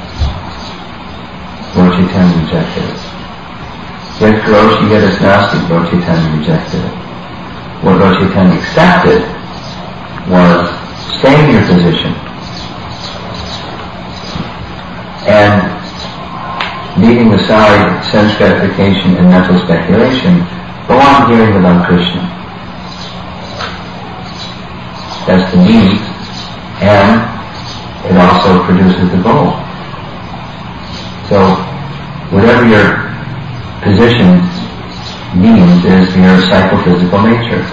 Speaker 1: Lord Chaitanya rejected it. Yet Karoshi Yet Asnasti, Lord Chaitanya rejected it. What Lord Chaitanya accepted was staying in your position and leaving aside sense gratification and mental speculation, go on hearing about Krishna. That's the need, and it also produces the goal. So, whatever your position means is your psychophysical nature.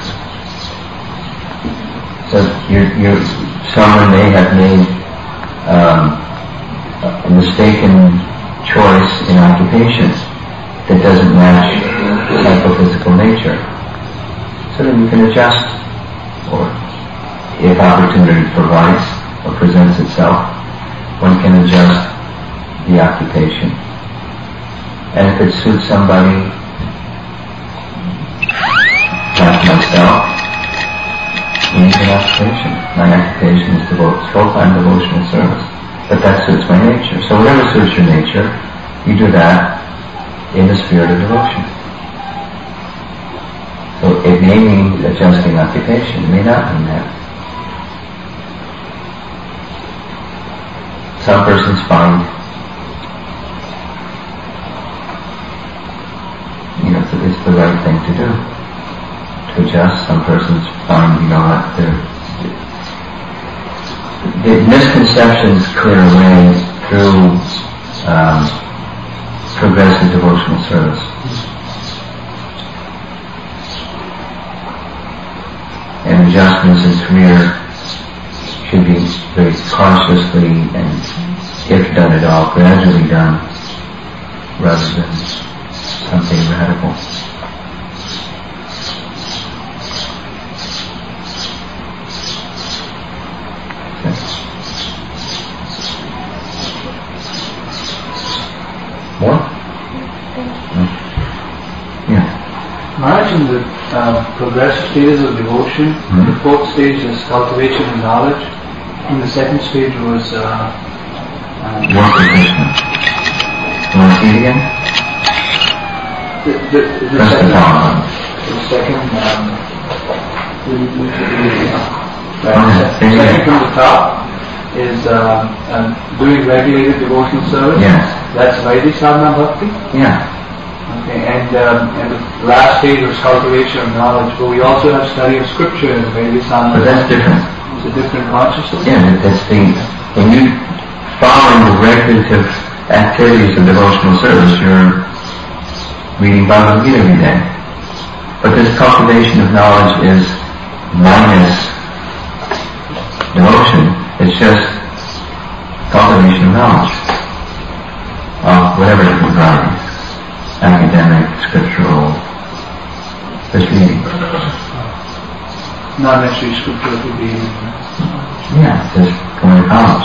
Speaker 1: So, you're, you're, someone may have made um, a mistaken choice in occupation that doesn't match psychophysical nature. So then you can adjust, or if opportunity provides or presents itself, one can adjust the occupation. And if it suits somebody, like myself, needs an occupation. My occupation is devote, full-time devotional service. But that suits my nature. So whatever suits your nature, you do that in the spirit of devotion. So it may mean adjusting occupation, it may not mean that. Some persons find, you know, it's the right thing to do, to adjust. Some persons find, you know what, they're, the misconceptions clear away through um, progressive devotional service. And adjustments in career should be very cautiously and, if done at all, gradually done, rather than something radical. More? Yeah.
Speaker 4: Maharaj, in the uh, progressive stages of devotion, mm-hmm. the fourth stage is cultivation of knowledge, and the second stage was uh, um,
Speaker 1: Work with Krishna. You want to see it again?
Speaker 4: The, the, the,
Speaker 1: Press
Speaker 4: second,
Speaker 1: the down.
Speaker 4: the second, um, the, the, the, uh,
Speaker 1: Okay,
Speaker 4: the second from the top is uh, um, doing regulated devotional service.
Speaker 1: Yes.
Speaker 4: That's Vaidhi Sadhana Bhakti.
Speaker 1: Yeah.
Speaker 4: Okay, and, um, and the last stage was cultivation of knowledge, but we also have study of scripture in Vaidhi Sadhana.
Speaker 1: But that's different.
Speaker 4: It's a different consciousness.
Speaker 1: Yeah, that's the, when you follow the regulative activities of devotional service, you're reading Bhagavad Gita every day. But this cultivation of knowledge is minus devotion. It's just cultivation of knowledge of whatever different varieties. Academic, scriptural, just reading.
Speaker 4: Not necessarily scripture to be.
Speaker 1: Yeah, just going to college.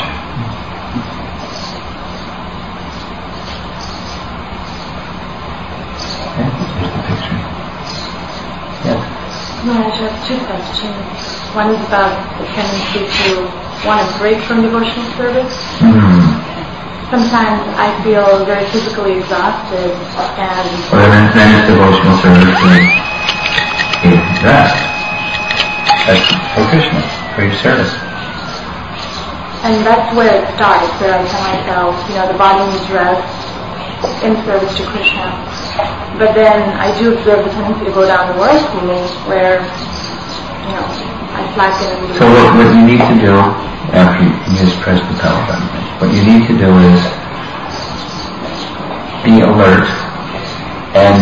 Speaker 1: Okay, here's the picture. Yes.
Speaker 3: Maharaj, I have two questions. One is about the tendency to want to break from devotional service.
Speaker 1: Mm. Sometimes
Speaker 3: I feel very physically exhausted and...
Speaker 1: Well, then, then it's devotional service to is rest. That's for Krishna, for your service.
Speaker 3: And that's where it starts, where I tell myself, you know, the body needs rest in service to Krishna. But then I do observe the tendency to go down the worst for me, where, you know, I slacken and...
Speaker 1: So what, what you need to do, after you, you just press the power button, what you need to do is be alert and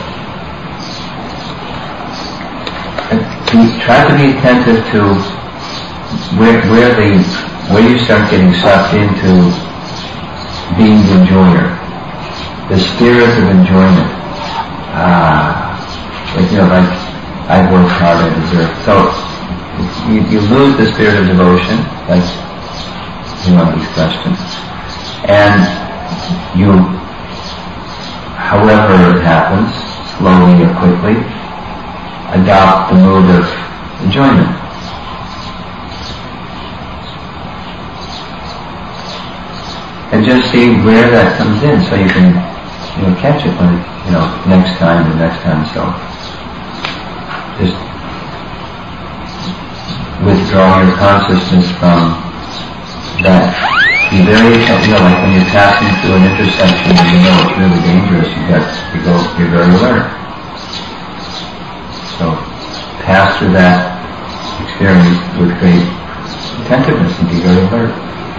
Speaker 1: be, try to be attentive to where, where the where you start getting sucked into being the enjoyer, the spirit of enjoyment. Ah, like, you know, like I've worked hard, I deserve. So you, you lose the spirit of devotion. That's one of these questions. And you, however it happens, slowly or quickly, adopt the mood of enjoyment. And just see where that comes in, so you can, you know, catch it when, you know, next time and next time. So just withdraw your consciousness from that. Be very, you know, like when you're passing through an intersection and you know it's really dangerous, you got you go, you're very alert. So pass through that experience with great attentiveness and be very alert.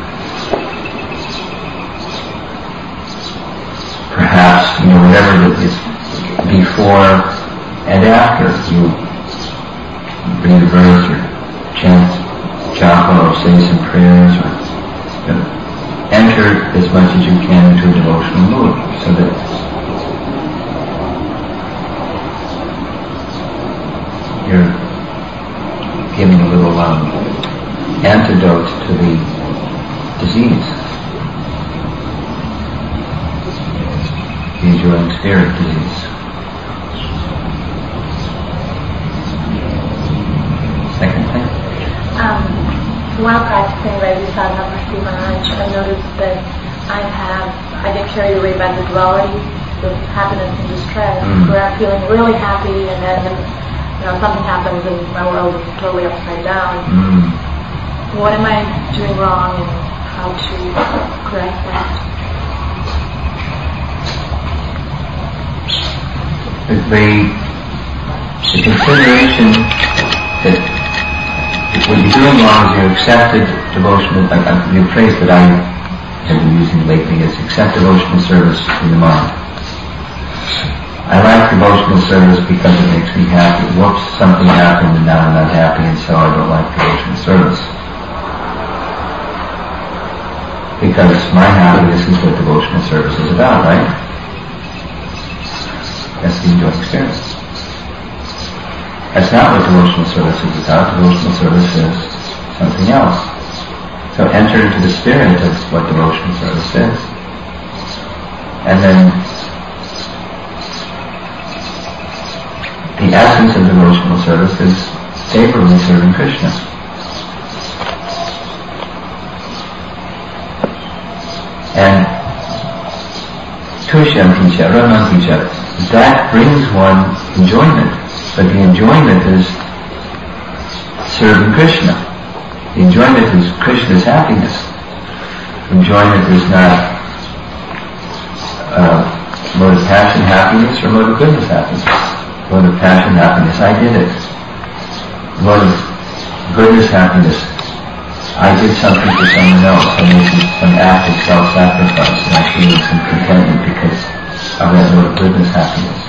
Speaker 1: Perhaps, you know, whatever it is before and after you read a verse or chant japa or say some prayers or, you know, enter as much as you can into a devotional mood so that you're giving a little um, antidote to the disease. The enjoying spirit disease. Second thing?
Speaker 3: Um, while practicing Vaidhi Sadhana Bhakti Maharaj, I noticed that I have, I get carried away by the duality of happiness and distress,
Speaker 1: mm.
Speaker 3: where I'm feeling really happy and then
Speaker 5: you know, something happens and my world is totally upside down.
Speaker 1: Mm.
Speaker 5: What am I doing wrong and how to correct that?
Speaker 1: The, the, the consideration that what you're doing wrong is you accepted devotional, like uh, the phrase that I have been using lately is accept devotional service in the mind. I like devotional service because it makes me happy. Whoops, something happened and now I'm not happy and so I don't like devotional service. Because my happiness is what devotional service is about, right? That's the enjoying experience. That's not what devotional service is about. Devotional service is something else. So enter into the spirit of what devotional service is. And then the essence of devotional service is favorably serving Krishna. And Tusham Kicha, Raman Kicha, that brings one enjoyment. But the enjoyment is serving Krishna. The enjoyment is Krishna's happiness. Enjoyment is not uh, mode of passion happiness or mode of goodness happiness. Mode of passion happiness, I did it. Mode of goodness happiness, I did something for someone else. I made some, some act of self-sacrifice and I feel some contentment because of that mode of goodness happiness.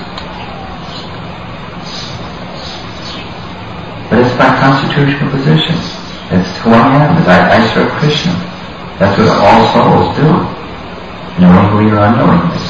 Speaker 1: But it's my constitutional position. It's who I am. I, I serve Krishna. That's what all souls do, knowingly or unknowingly.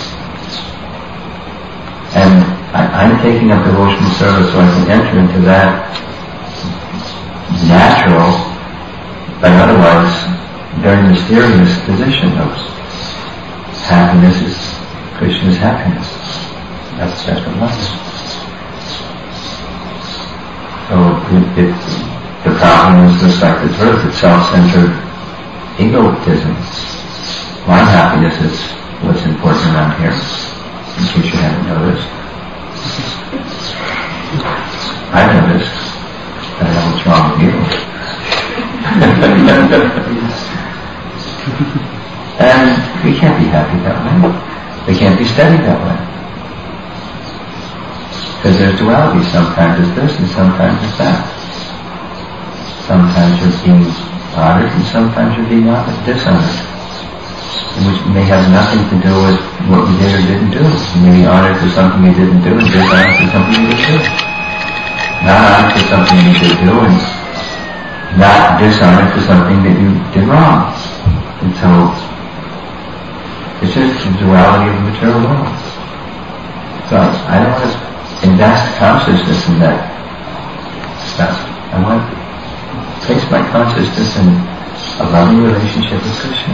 Speaker 1: And I, I'm taking up devotional service so I can enter into that natural, but otherwise very mysterious position of happiness is Krishna's happiness. That's, that's what life is. So it, it, the problem is just like the truth, it's self-centered egotism. My happiness is what's important around here, in case you haven't noticed. I've noticed. I don't know what's wrong with you. And we can't be happy that way. We can't be steady that way. Because there's duality. Sometimes it's this and sometimes it's that. Sometimes you're being honored and sometimes you're being dishonored. Which may have nothing to do with what you did or didn't do. You may be honored for something you didn't do and dishonored for something you did do. Not honored for something you did do and not dishonored for something that you did wrong. And so it's just the duality of the material world. So I don't want to invest consciousness in that stuff. I want to place my consciousness in a loving relationship with Krishna.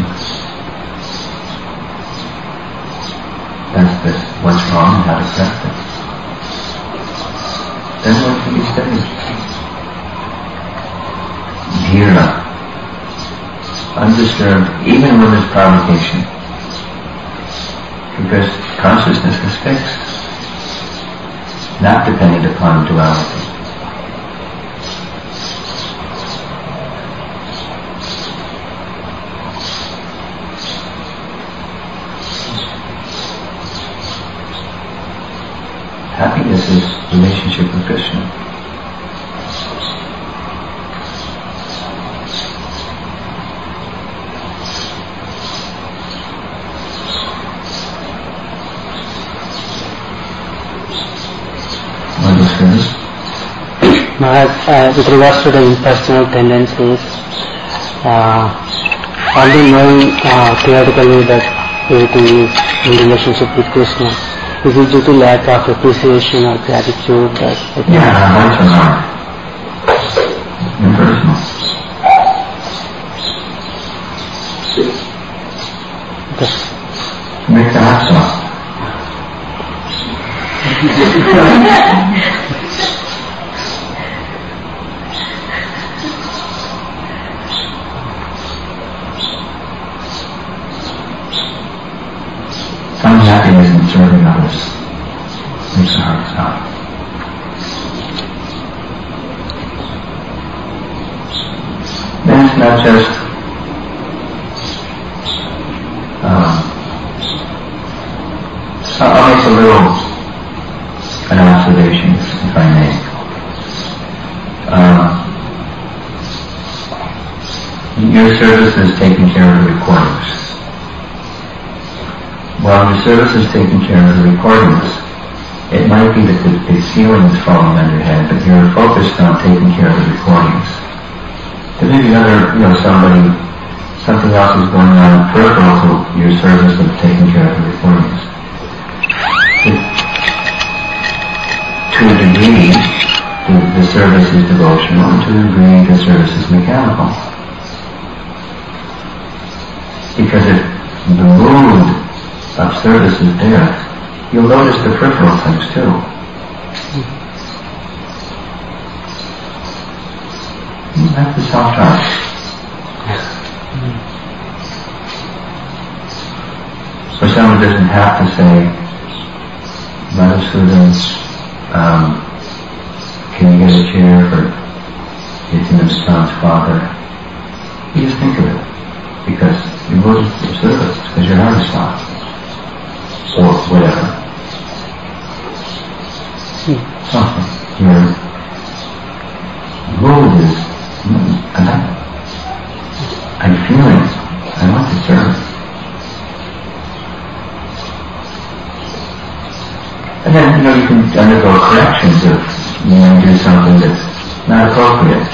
Speaker 1: That's this, what's wrong and how to correct it. Then one can be steady. Dhira, undisturbed, even when there's provocation. Because consciousness is fixed, not dependent upon duality. Happiness is relationship with Krishna.
Speaker 6: Maharaj, uh, with regards to the impersonal tendencies, uh, although knowing uh, theoretically that everything is in relationship with Krishna, is it due to lack of appreciation or gratitude? That
Speaker 1: yeah, hearts are not impersonal. Okay. Make the heart soft. Some happiness in serving others makes the heart soft. it's not just um, I'll make a little an observation, if I may. Um, your service is taking care of the recordings. While your service is taking care of the recordings, it might be that the, the ceiling is falling on your head, but you're focused on taking care of the recordings. There may be other, you know, somebody, something else is going on peripheral to your service of taking care of the recordings. To, to a degree, the, the service is devotional, and to a degree, the service is mechanical. Because if the mood of service is there, you'll notice the peripheral things too. That's the self-talk. So someone doesn't have to say, Madhusudan, um, can you get a chair for Nityananda's son's father? You just think of it. Because you go to service, because you're not a son. Or whatever. Something. Your mood is, I'm feeling, I want to serve. And then, you know, you can undergo corrections of, you know, do something that's not appropriate.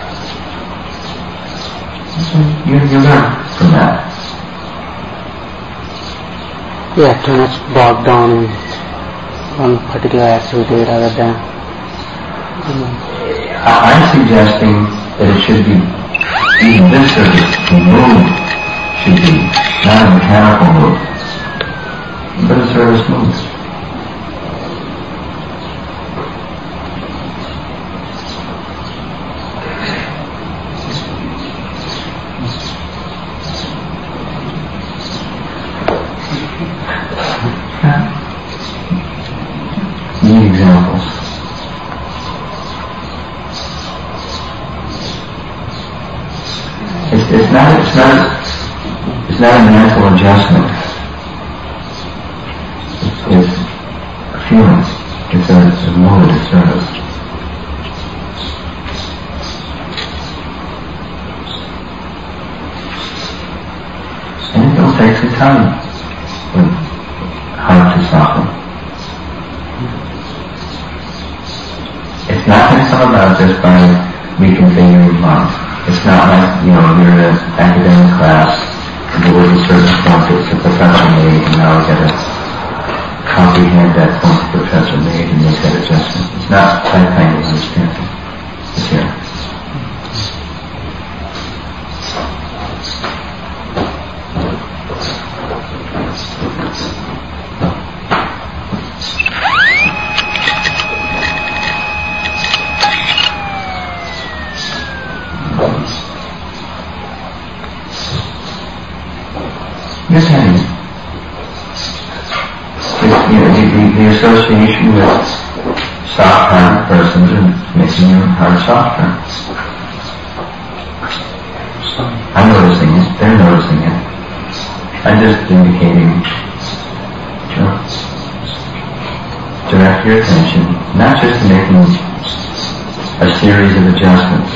Speaker 1: So you, you learn from that.
Speaker 6: Yeah, too much bogged down in one particular activity rather than... You know.
Speaker 1: I'm suggesting that it should be, even this service, the mood should be not a mechanical mood, but a service mood. Need examples. It's, it's not. It's not. It's not a mental adjustment. It's, it's a feeling. It's a, it's a mood of service. And it will take some time for heart to soften. It's not going to come about just by reconfiguring mind. It's not like, you know, you're in an academic class and there was a certain point that the professor made and now we've got to comprehend that point the professor made and make that adjustment. It's not that kind of understanding. It's here. Yes, honey. You know, the, the, the association with soft-hearted persons and making your heart softer. I'm noticing it. They're noticing it. I'm just indicating, you know, direct your attention, not just to making a series of adjustments.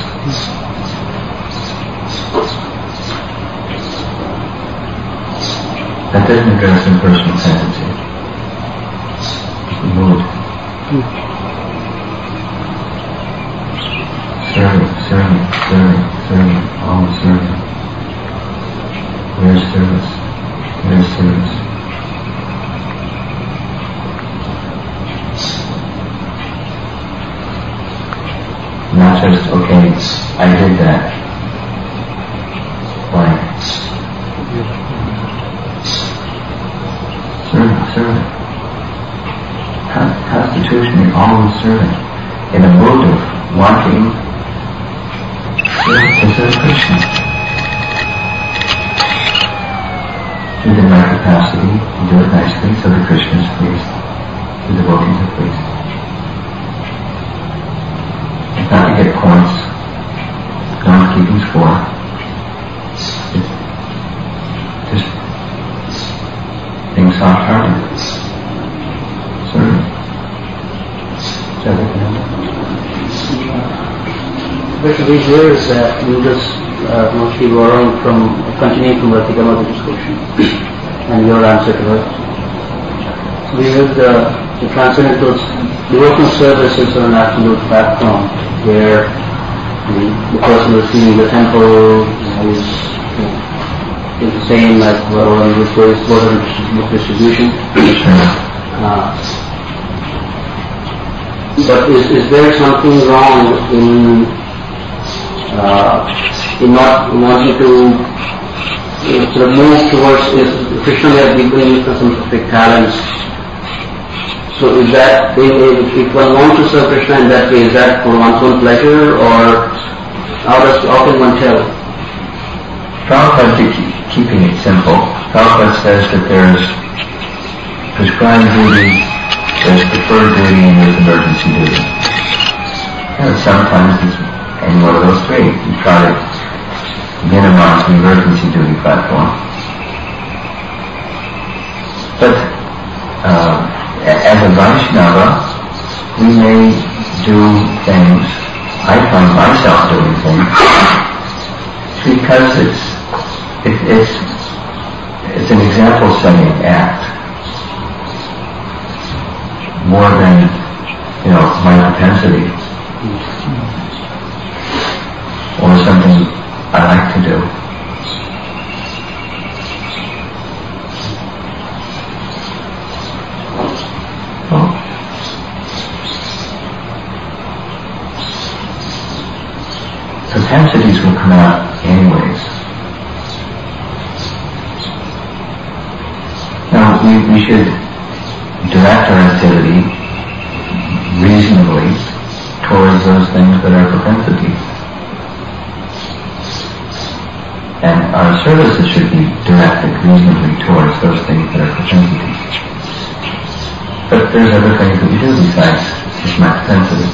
Speaker 1: That doesn't address impersonal tendency. The mood. Serving, serving, serving, serving, always serving. Where's service? Where's service? Not just, okay, I did that. Why? Serving, serving. Constitutionally always serving. In a mood of wanting to serve Krishna. Within my capacity, do it nicely so the Krishna is pleased. The devotees are pleased. It's not to get points, not keeping score.
Speaker 6: But we hear is that we just uh, mostly borrowing from, continuing from Vertika Mother description and your answer to her. So we heard the, the transcendental devotional services on an absolute platform where the, the person receiving the temple is, you know, is the same as one which goes water book distribution. uh, but is, is there something wrong in uh, in not wanting to you know, sort of move towards is Krishna may have given some specific talents? So is that if, if one wants to serve Krishna in that way, is that for one's own pleasure, or how does how can one tell?
Speaker 1: Prabhupada, keeping it simple, Prabhupada says that there's prescribed duty, there's deferred duty, and there's emergency duty. And sometimes it's any one of those three. You try to minimize the emergency duty platform. But uh, as a Vaishnava, we may do things, I find myself doing things, because it's it, it's it's an example-setting act, more than, you know, my propensity, or something I like to do. Well, propensities will come out anyways. Now, we, we should direct our activity reasonably towards those things that are propensities. And our services should be directed reasonably towards those things that are propensities. But there's other things that we do besides just my propensity.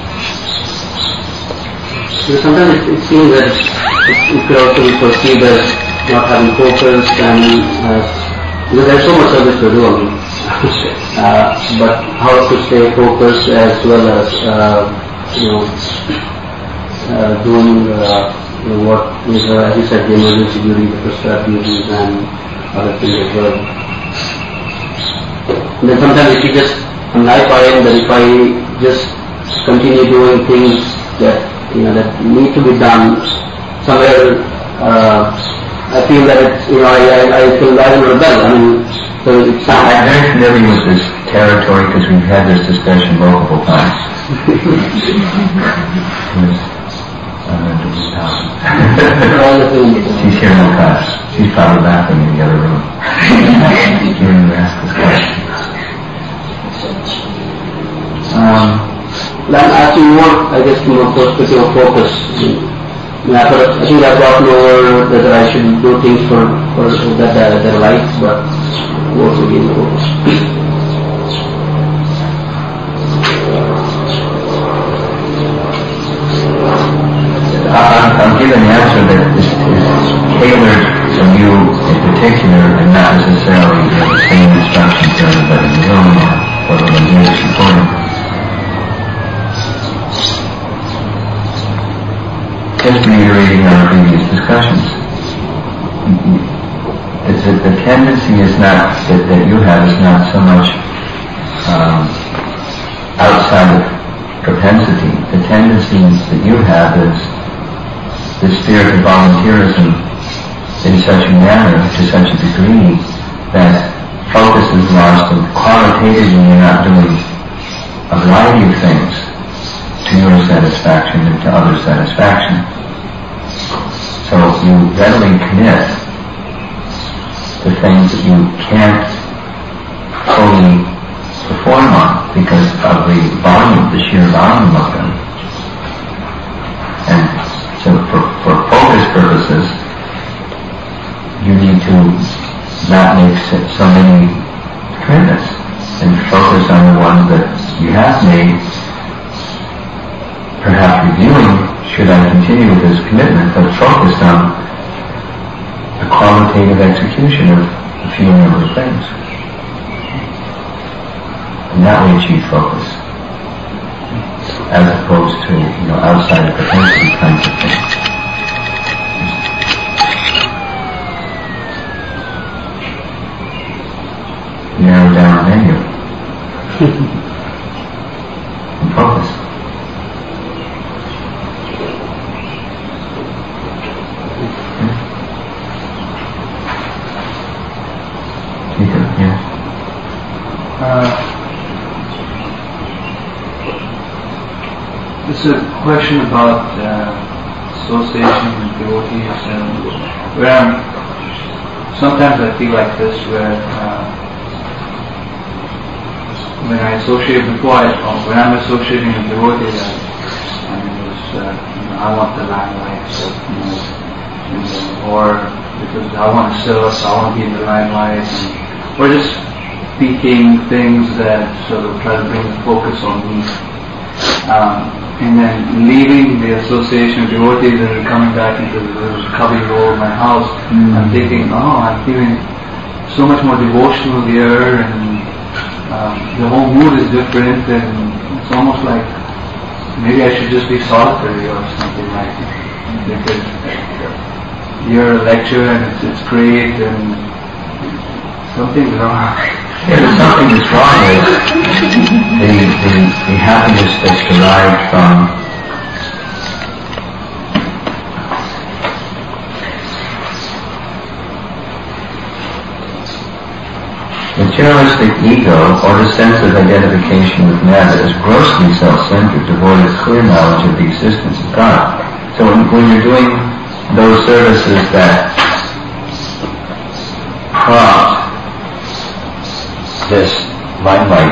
Speaker 6: So sometimes it, it seems that it, it could also be perceived as not having focus, and as, because there's so much service to do, I mean. uh, but how to stay focused as well as, uh, you know, uh, doing uh, you know, what is, uh, as you said, the emergency duty, the prescribed duties, and other things as well. And then sometimes if you just, I mean, I find that if I just continue doing things that, you know, that need to be done, somewhere, uh, I feel that it's, you know, I, I, I feel I will rebel. I mean, so it's not.
Speaker 1: I'm very familiar with this territory because we've had this discussion multiple times. She's here in the class. She's probably laughing in the other room. Hearing you ask this question.
Speaker 6: Um, I'm asking more, I guess, from a perspective of focus. I, thought, I think I've gotten over that I should do things for, for that, that, that I like, but what would be the focus?
Speaker 1: I'll, I'll give an answer that is, is tailored to you in particular and not necessarily the same instruction to everybody in the room or the leaders supporting. Just reiterating our previous discussions. It's that the tendency is not, that, that you have is not so much um, outside of propensity. The tendency that you have is the spirit of volunteerism in such a manner, to such a degree, that focus is lost and qualitatively you're not doing a variety of things to your satisfaction and to others' satisfaction. So you readily commit to things that you can't fully perform on because of the volume, the sheer volume of them. And so for, for focus purposes, you need to not make so many commitments and focus on the ones that you have made, perhaps reviewing, should I continue with this commitment, but focused on the qualitative execution of a few number of things. And that way achieve focus. as opposed to, you know, outside of propensity kinds of things. Narrow down the menu and focus. Yeah.
Speaker 4: Uh, this is a question about uh, association with devotees, and where I'm, sometimes I feel like this, where uh, when I associate before, I, or when I'm associating with devotees, I, I mean, it was, uh, you know, I want the limelight, so, you know, and, uh, or because I want to serve, so I want to be in the limelight, and, or just speaking things that sort of try to bring the focus on me. Um, and then leaving the association of devotees and then coming back into the little cubby hole of my house, mm. I'm thinking, oh, I'm feeling so much more devotional here, and um, the whole mood is different, and it's almost like maybe I should just be solitary or something like that. Because you're a lecturer and it's, it's great, and something's wrong.
Speaker 1: Yeah, there's something that's wrong with the, the, the happiness that's derived from materialistic ego, or the sense of identification with matter, is grossly self-centered, devoid of clear knowledge of the existence of God. So when, when you're doing those services that prompt this limelight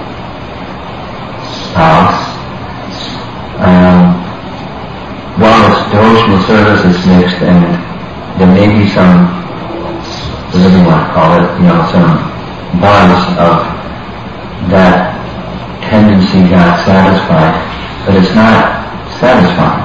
Speaker 1: path, um, while it's devotional service is mixed, and there may be some, whatever you want to call it, you know, some buzz of that tendency got satisfied, but it's not satisfying.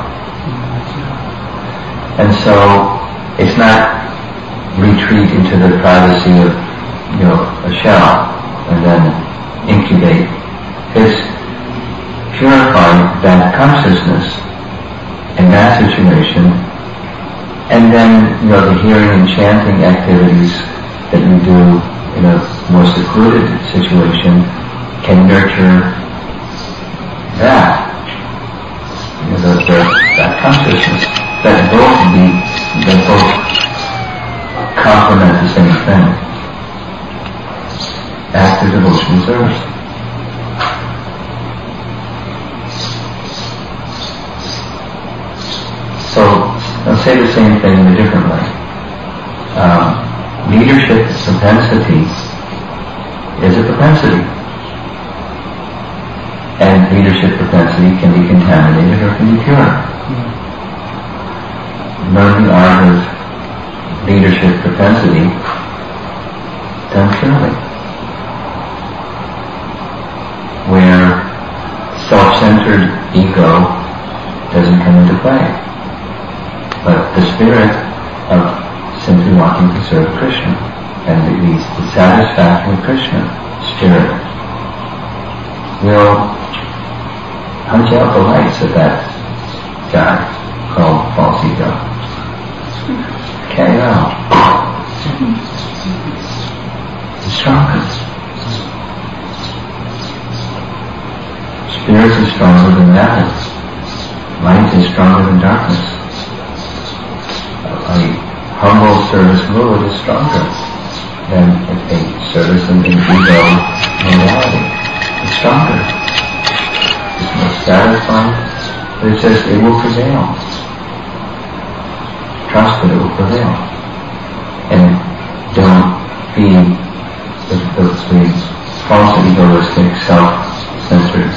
Speaker 1: And so it's not retreat into the privacy of, you know, a shell and then incubate. It's purifying that consciousness in that situation, and then, you know, the hearing and chanting activities that you do in a more secluded situation can nurture that, you know, the, the, that consciousness, that both be, that both complement the same thing. Active devotional service. So, I'll say the same thing in a different way. Um, leadership propensity is a propensity. And leadership propensity can be contaminated or can be pure. Learn the art of leadership propensity done purely, where self-centered ego doesn't come into play, but the spirit of simply wanting to serve Krishna and the, the satisfaction of Krishna spirit will punch out the lights of that guy called false ego. K O. The strongest. Spirit is stronger than matter. Light is stronger than darkness. A humble service mood is stronger than a service in ego morality. It's stronger. It's more satisfying. But it says it will prevail. Trust that it will prevail. And don't be the, the, the false egoistic, self-centered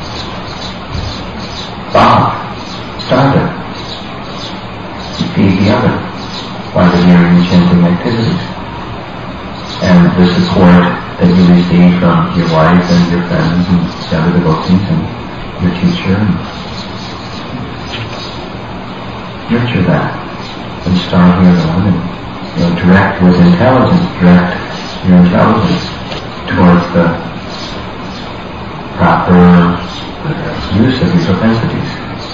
Speaker 1: Bob, start it. Feed the other by the hearing and chanting activities. And the support that you receive from your wife and your friends and the other devotees and your teacher, and nurture that and start here on, and, you know, direct with intelligence, direct your intelligence towards the proper use of your propensities.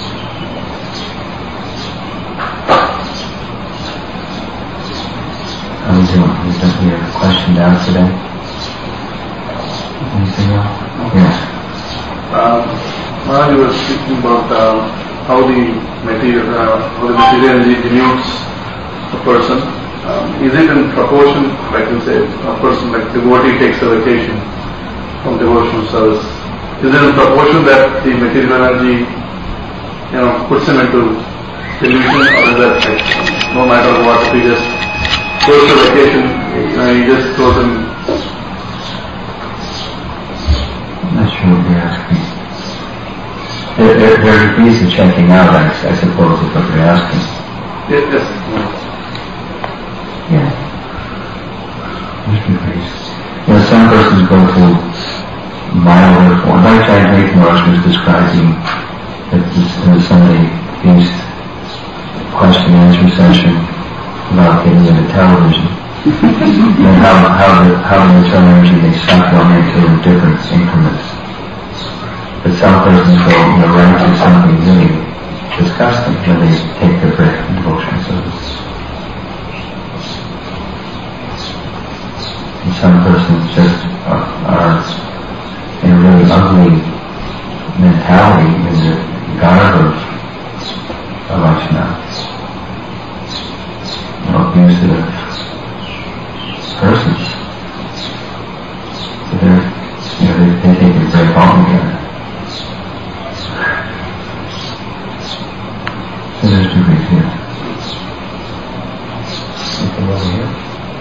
Speaker 1: How are we doing? We have a question down today? Anything else? Yes.
Speaker 7: Um, Maharaj was speaking about uh, how the material, uh, how the material energy denudes a person. Um, is it in proportion, like you say, a person like devotee takes a vacation from devotional service? Is it in proportion that the material energy, you know, puts him into delusion, or is that like no matter what, if he just goes to vacation, you know, he just goes in?
Speaker 1: I'm not sure what you're asking. There, there, there are degrees of checking out, I, I suppose, is what you're asking.
Speaker 7: Yes, yes.
Speaker 1: Yeah. There's degrees. You know, some persons go to milder form. Like Jayadvaita Maharaj was describing that there was somebody used question and answer session about getting into television. And how, how the, how the material energy they suck on into in different increments. But some persons go, you know, right to something really disgusting when they take their break from devotional service. And some persons just are, are in a really ugly mentality in the garb of a Vaishnava. You know, abusive persons. So they're, you know, they, they take a break altogether. So there's degrees here. Something over here.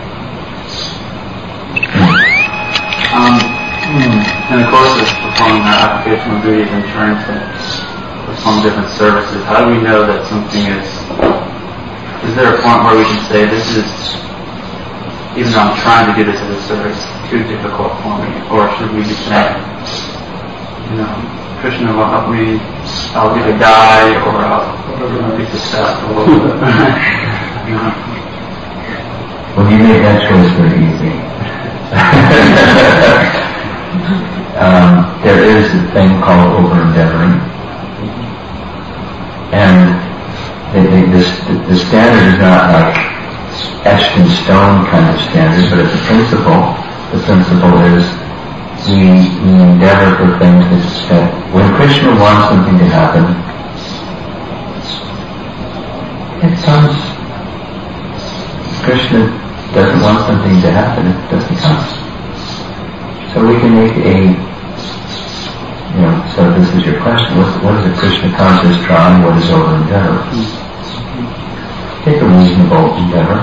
Speaker 4: Um, in the course of performing our applicational duties and trying to perform different services, how do we know that something is, is there a point where we can say this is, even though I'm trying to do this as a service, too difficult for me, or should we be saying, you know, Krishna will help me, I'll either die or I'll be successful. You know?
Speaker 1: Well, you made that choice very easy. um, there is a thing called over-endeavoring. And the, the, the, the standard is not like etched in stone kind of standard, but it's a principle. The principle is we, we endeavor for things that, that when Krishna wants something to happen, it comes. Krishna doesn't want something to happen, it doesn't come. So we can make a, you know, so this is your question, what, what is a Krishna conscious draw and what is over endeavor? Take a reasonable endeavor.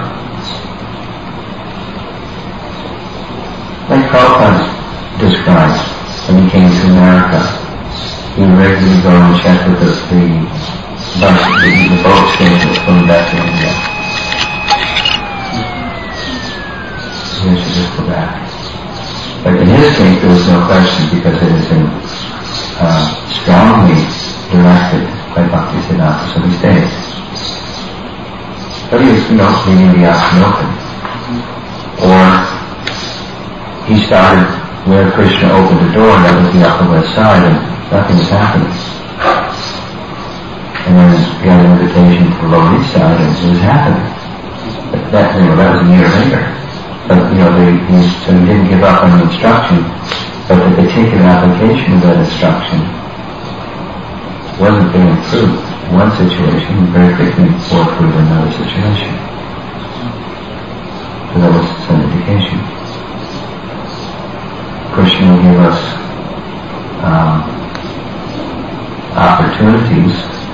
Speaker 1: Like Prabhupada described when he came to America, he would regularly go and check with the, the bus, the, the boat station coming back to India. He should just go back. But in his case, there was no question because it has been uh, strongly directed by Bhaktisiddhanta, so he stayed. But he was, you know, reading the Open. Or he started where Krishna opened the door, and that was the upper west side, and nothing was happening. And then he got an invitation to the lower east side, and it was happening. But that, you know, that was a year later. But, you know, they, he, so he didn't give up on the instruction, but the particular application of that instruction wasn't being improved. One situation very quickly bore fruit in another situation. So that was some indication. Krishna will give us um, opportunities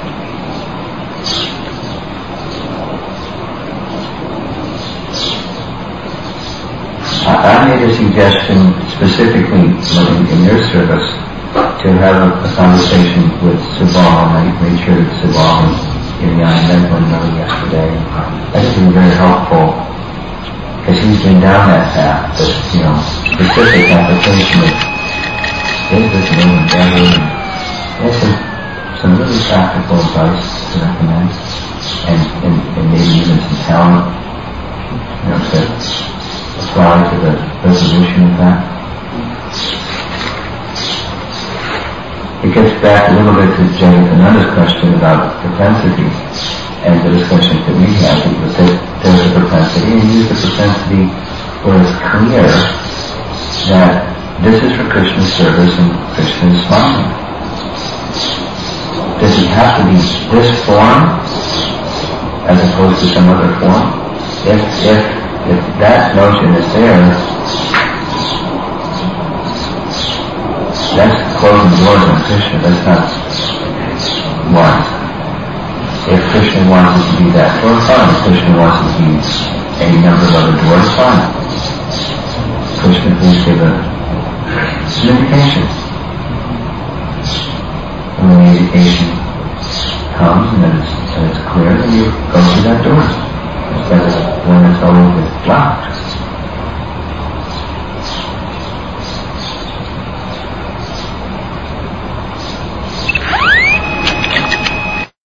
Speaker 1: I made a suggestion specifically in, in your service to have a, a conversation with Subal, and I made sure that Subal was in the Identical know yesterday. I think it was very helpful because he's been down that path, but, you know, specific application of is this new endeavor, and there's some, some really practical advice to recommend, and, and, and maybe even some talent, you know, to apply to the resolution of that. it gets back a little bit to Jayantananda's question about propensity and the discussions that we had. That there's a propensity, and use the propensity where it's clear that this is for Krishna's service and Krishna is smiling. Does it have to be this form as opposed to some other form? If if if that notion is there, that's closing doors on Krishna. That's not one. If Krishna wants it to be that door, fine. If Krishna wants it to be any number of other doors, fine. Krishna, please give a, an indication. And when the indication comes and then it's, and it's clear, then you go through that door. Instead of when it's always blocked.